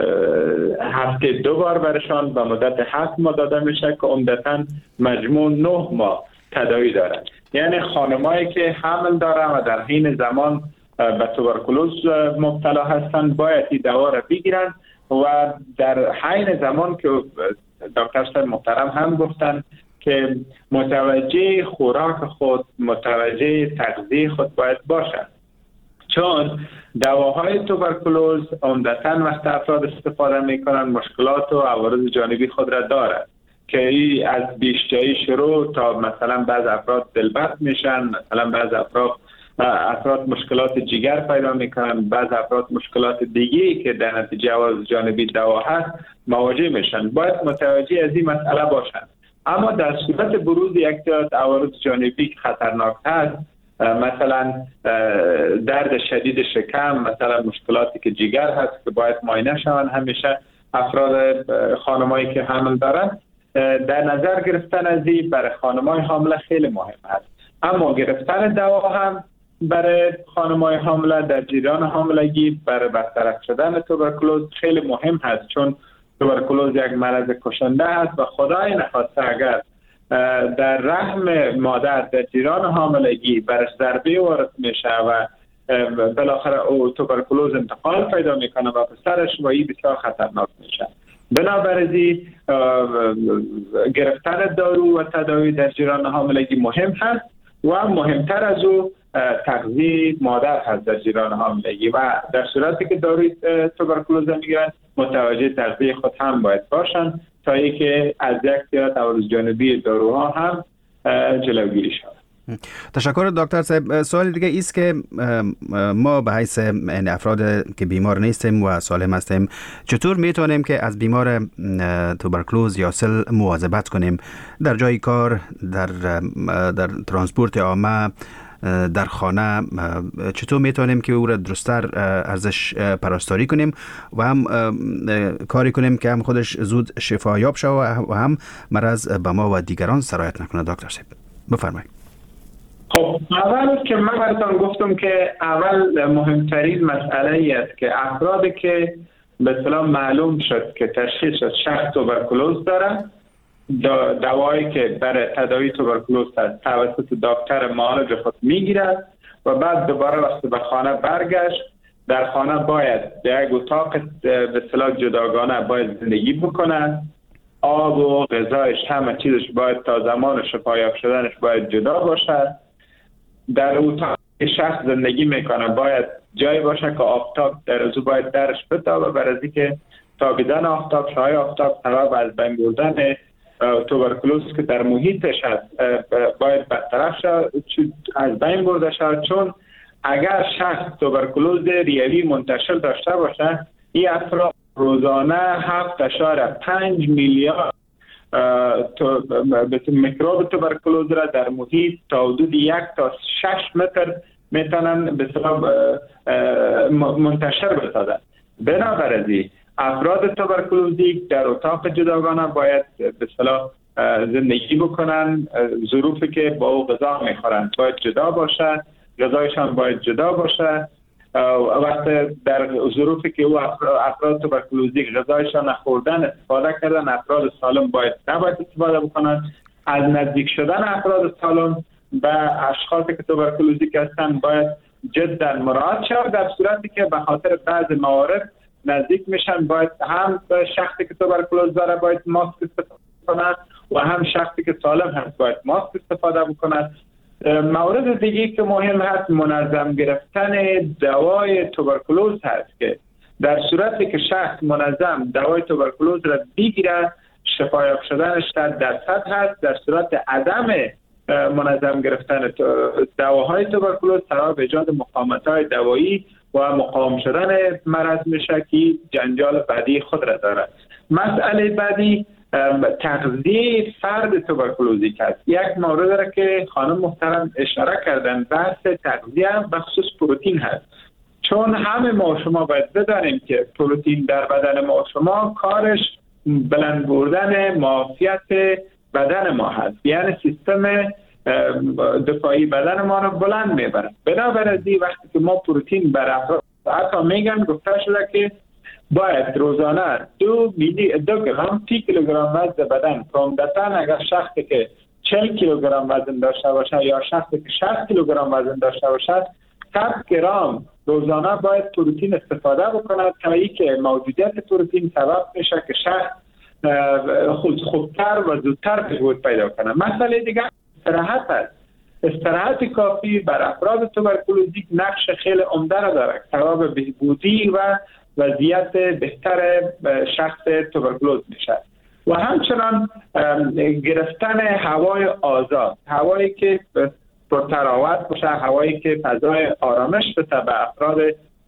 هفته دو بار برشان به مدت هفت ماه داده میشه که عمدتاً مجموع نه ماه تداوی دارن. یعنی خانمایی که حمل دارن و در حین زمان به توبرکلوز مبتلا هستند باید این دوا را بگیرن و در حین زمان که دکتر صاحب محترم هم گفتن که متوجه خوراک خود، متوجه تغذیه خود باید باشند، چون دواهای توبرکلوز عمدتاً وقت افراد استفاده میکنن مشکلات و عوارض جانبی خود را دارد که ای از بیشتری شروع تا مثلا بعض افراد دلبست میشن، مثلا بعض افراد افراد مشکلات جگر پیدا میکنن، بعض افراد مشکلات دیگی که در نتیجه عوارض جانبی دوا هست مواجه میشن. باید متوجه از این مسئله باشند. اما در صورت بروز یک عوارض جانبی که خطرناک هست، مثلا درد شدید شکم، مثلا مشکلاتی که جگر هست که باید معاینه شوند همیشه افراد خانمایی که حمل دارن، در نظر گرفتن از این برای خانمای حامله خیلی مهم است. اما گرفتن دوا هم برای خانم‌های حامله در جریان حاملگی برای برطرف شدن توبرکولوز خیلی مهم هست، چون توبرکولوز یک مرض کشنده است و خدای نخواسته اگر در رحم مادر در جریان حاملگی برش ضربه وارد میشه و بالاخره او توبرکولوز انتقال پیدا میکنه و پسرش و این بسیار خطرناک میشه. بنابراین گرفتن دارو و تداوی در جریان حاملگی مهم هست و مهمتر از او تغذیه مادر هست در جریان حاملگی و در صورتی که داروی توبرکولوز میگیرن متوجه تغذیه خود هم باید باشن تا اینکه از یک سری عوارض جانبی داروها هم جلوگیری شود. تشکر دکتر صاحب. سوال دیگه ایست که ما به حیث افراد که بیمار نیستیم و سالم هستیم چطور میتونیم که از بیمار توبرکولوز یا سل مواظبت کنیم در جای کار، در در ترانسپورت عامه، در خانه؟ چطور میتونیم که او را درست‌تر ارزش پرستاری کنیم و هم کاری کنیم که هم خودش زود شفایاب شود و هم مرض به ما و دیگران سرایت نکنه؟ دکتر صاحب بفرمایید. خب اول که من براتون گفتم که اول مهمترین مسئله ای است که افرادی که به اصطلاح معلوم شد که تشخیص شد شخص توبرکولوز داره، دوایی که برای تداوی توبرکولوز توسط دکتر معالج خود میگیرد و بعد دوباره وقتی به خانه برگشت در خانه باید یک اتاق به اصطلاح جداگانه باید زندگی بکنه. آب و غذایش همه چیزش باید تا زمان شفایاب شدنش باید جدا باشد. در اتاق شخص زندگی میکنه باید جایی باشه که آفتاب در روز باید درش بتابه، برای اینکه تابیدن آفتاب، شعاع آفتاب سبب از بین بردن توبرکولوز که در محیطش هست باید برطرف شود، از بین برده شود. چون اگر شخص توبرکولوز ریوی منتشر داشته باشه این افراد روزانه هفت اشاره پنج میلیارد میکروب توبرکولوز را در محیط تا حدود یک تا شش متر میتونن به اصطلاح منتشر بسازن. بنابراین افراد توبرکولوزی در اتاق جداگانه باید به اصطلاح زندگی بکنن. ظروفی که با او غذا میخورن باید جدا باشه، غذایشان باید جدا باشه. وقتی در ظروفی که او افراد توبرکولوزی غذایشان نخوردن استفاده کردن، افراد سالم باید نباید استفاده بکنن. از نزدیک شدن افراد سالم به اشخاصی که توبرکولوزی هستن باید جدا مراعات شود. در صورتی که به خاطر بعض موارد نزدیک میشن باید هم شخصی که توبرکولوز داره باید ماسک استفاده کنه و هم شخصی که سالم هست باید ماسک استفاده بکنه. مورد دیگه که مهم هست منظم گرفتن دوای توبرکولوز هست که در صورتی که شخص منظم دوای توبرکولوز را بگیره شفایاب شدنش صد درصد هست. در صورت عدم منظم گرفتن دواهای توبرکولوز سبب ایجاد مقاومت‌های دوایی و مقاوم شدن مرض میشه که جنجال بعدی خود را داره. مسئله بعدی تغذیه فرد توبرکولوزی است. یک مورد را که خانم محترم اشاره کردن بحث تغذیه بخصوص پروتئین هست. چون همه ما شما باید بدانیم که پروتئین در بدن ما شما کارش بلند بردن معافیت بدن ما هست، یعنی سیستم دفاعی بدن ما رو بلند میبره. بنابراین وقتی که ما پروتئین بر افراد حتی میگن گفته شده که باید روزانه دو میلی دو گرم سی کیلوگرم وزن بدن عمدتاً اگر شخصی که چهل کیلوگرم وزن داشته باشه یا شخصی که شصت کیلوگرم وزن داشته باشه صد گرم روزانه باید پروتئین استفاده بکنه تا اینکه موجودیت پروتئین سبب میشه که شخص خود خوبتر و زودتر بهبود پیدا کنه. مسئله دیگه استراحت است. استراحت کافی بر افراد توبرکولوزی نقش خیلی عمده را داره، سبب بهبودی و وضعیت بهتر شخص توبرکولوز میشه. و همچنان گرفتن هوای آزاد، هوایی که پرتراوت باشه، هوایی که فضای آرامش بده به افراد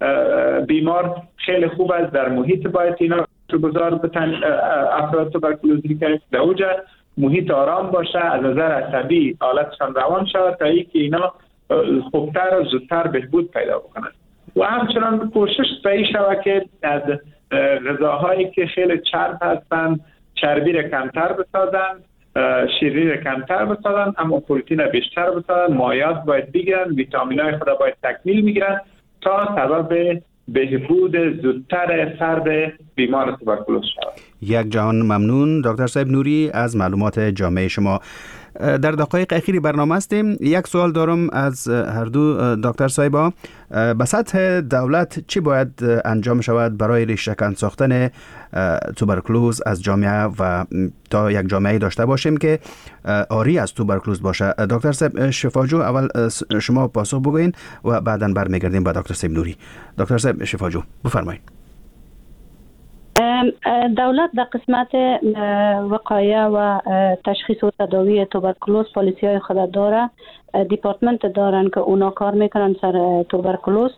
بیمار خیلی خوب است. در محیط باید اینا گذار بتن افراد توبرکولوزی که در اوجه محیط آرام باشه، از نظر عصبی حالتشان روان شود تا اینکه اینا خوبتر و زودتر بهبود پیدا بکنند. و همچنان کوشش به شود که از غذاهایی که خیلی چرب هستند چربی را کمتر بسازند شیرینی را کمتر بسازن اما پروتئین را بیشتر بسازن، مایعات باید بگیرن، ویتامین‌های خود باید تکمیل میگیرن تا سبب بهبود زودتر فرد بیمار توبرکلوز شود. یک جهان ممنون دکتر صاحب نوری از معلومات جامع شما. در دقایق اخیری برنامه هستیم. یک سوال دارم از هر دو دکتر صاحبا. به سطح دولت چی باید انجام شود برای ریشه‌کن ساختن توبرکلوز از جامعه و تا یک جامعه داشته باشیم که آری از توبرکلوز باشه؟ دکتر صاحب شفاجو اول شما پاسخ بگوین و بعداً برمیگردیم با دکتر صاحب نوری. دکتر صاحب شفاجو بفرمایید. دولت در قسمت وقایه و تشخیص و تداوی توبرکلوز پالیسی های خود داره، دیپارتمنت دارن که اونا کار میکنن سر توبرکلوز.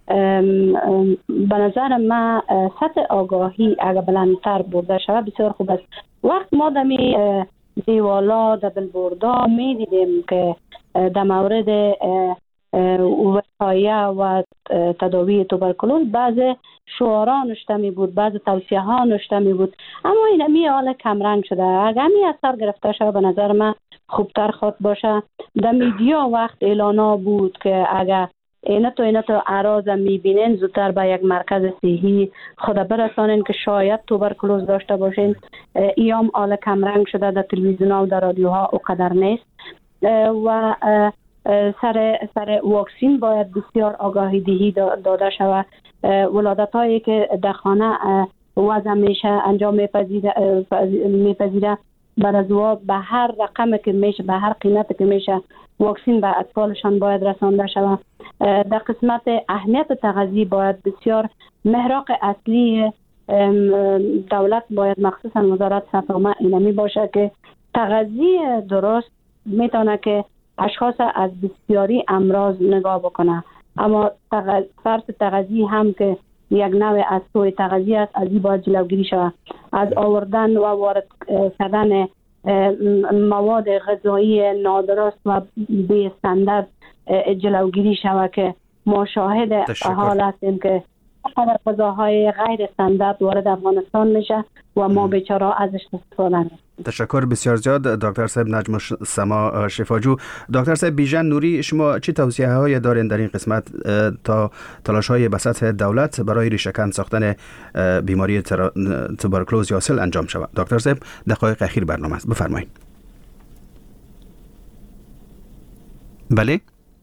به نظر من سطح آگاهی اگر بلندتر برده شود بسیار خوب است. وقت ما دمی دیوالا در بلبوردا میدیدیم که در مورد وقایه و تداوی توبرکلوز بعض شعارا نوشته می بود، بعض توصیه ها نوشته می بود، اما این همی حال کمرنگ شده. اگر همی اثر گرفته شده به نظر من خوبتر خود باشه. در میدیا وقت اعلانا بود که اگر اینا تو اینا تو اعراض میبینین زودتر به یک مرکز صحی خود برسانین که شاید توبرکلوز داشته باشین. ایام حال کمرنگ شده، در تلویزیون ها و در رادیوها اونقدر نیست. و سر سر واکسین باید بسیار آگاهی دهی داده شود. ولادت هایی که در خانه وضع میشه انجام میپذیره میپذیره بعد از او به هر رقم که میشه، به هر قیمت که میشه واکسین به اطفالشان باید رسانده شود. در قسمت اهمیت تغذیه باید بسیار محراق اصلی دولت باید مخصوصا وزارت صحت اینمی باشه که تغذیه درست میتونه که اشخاص از بسیاری امراض نگاه بکنه. اما فرض تغذیه هم که یک نوع از سوء تغذیه است، از این باید جلوگیری شود. از آوردن و وارد کردن مواد غذایی نادرست و بی استاندارد جلوگیری شود که ما شاهد حال هستیم که غذاهای غیر استاندارد وارد افغانستان میشه و ما بیچاره ازش استفاده نمی‌کنیم. تشکر بسیار زیاد دکتر صاحب نجم السما شفاجو. دکتر صاحب بیژن نوری، شما چه توصیه هایی دارین در این قسمت تا تلاش های به سطح دولت برای ریشه‌کن ساختن بیماری توبرکلوز یا سل انجام شود؟ دکتر صاحب دقایق اخیر برنامه است، بفرمایید. بله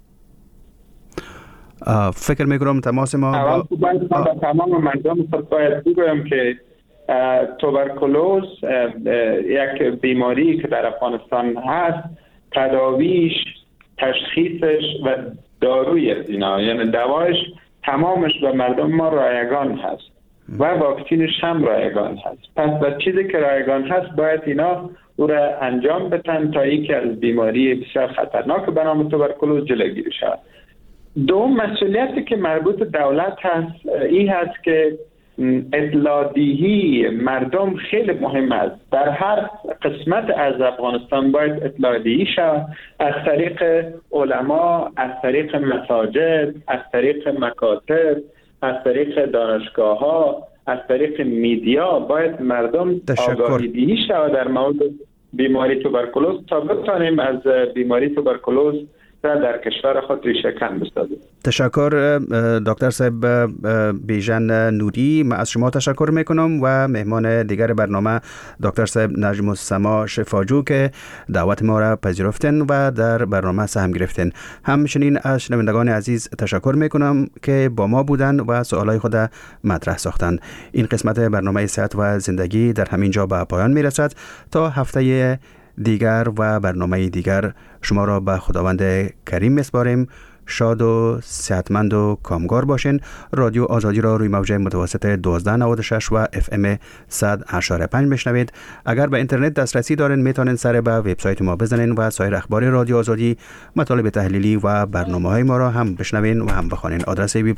فکر میکنم تماس ما اول باید با تمام مردم باید بگویم که توبرکلوز یک بیماری که در افغانستان هست، تداویش، تشخیصش و داروی از اینا، یعنی دوایش تمامش به مردم ما رایگان هست و واکسینش هم رایگان هست. پس و چیزی که رایگان هست باید اینا او را انجام بدن تا یکی از بیماری بسیار خطرناک به نام توبرکلوز جلوگیری شود. دوم مسئولیتی که مربوط دولت هست این هست که اطلاع‌دهی مردم خیلی مهم است. در هر قسمت از افغانستان باید اطلاع‌دهی شود، از طریق علما، از طریق مساجد، از طریق مکاتب، از طریق دانشگاه‌ها، از طریق میدیا باید مردم آگاهی دهی شود در مورد بیماری توبرکلوز تا بتانیم از بیماری توبرکلوز در کشور خود ریشه‌کن بسازیم. تشکر دکتر صاحب بیژن نوری. من از شما تشکر میکنم و مهمان دیگر برنامه دکتر صاحب نجم السما شفاجو که دعوت ما را پذیرفتن و در برنامه سهم گرفتن. همچنین از شنوندگان عزیز تشکر میکنم که با ما بودن و سوالای خود مطرح ساختن. این قسمت برنامه صحت و زندگی در همین جا به پایان میرسد. تا هفته دیگر و برنامه دیگر شما را به خداوند کریم میسپاریم. شاد و صحتمند و کامگار باشین. رادیو آزادی را روی موج متوسط دوازده نود و شش و اف ام صد و هشت و پنج بشنوید. اگر به اینترنت دسترسی دارین میتونین سر به وبسایت ما بزنین و سایر اخبار رادیو آزادی، مطالب تحلیلی و برنامه‌های ما را هم بشنوین و هم بخوانین. آدرس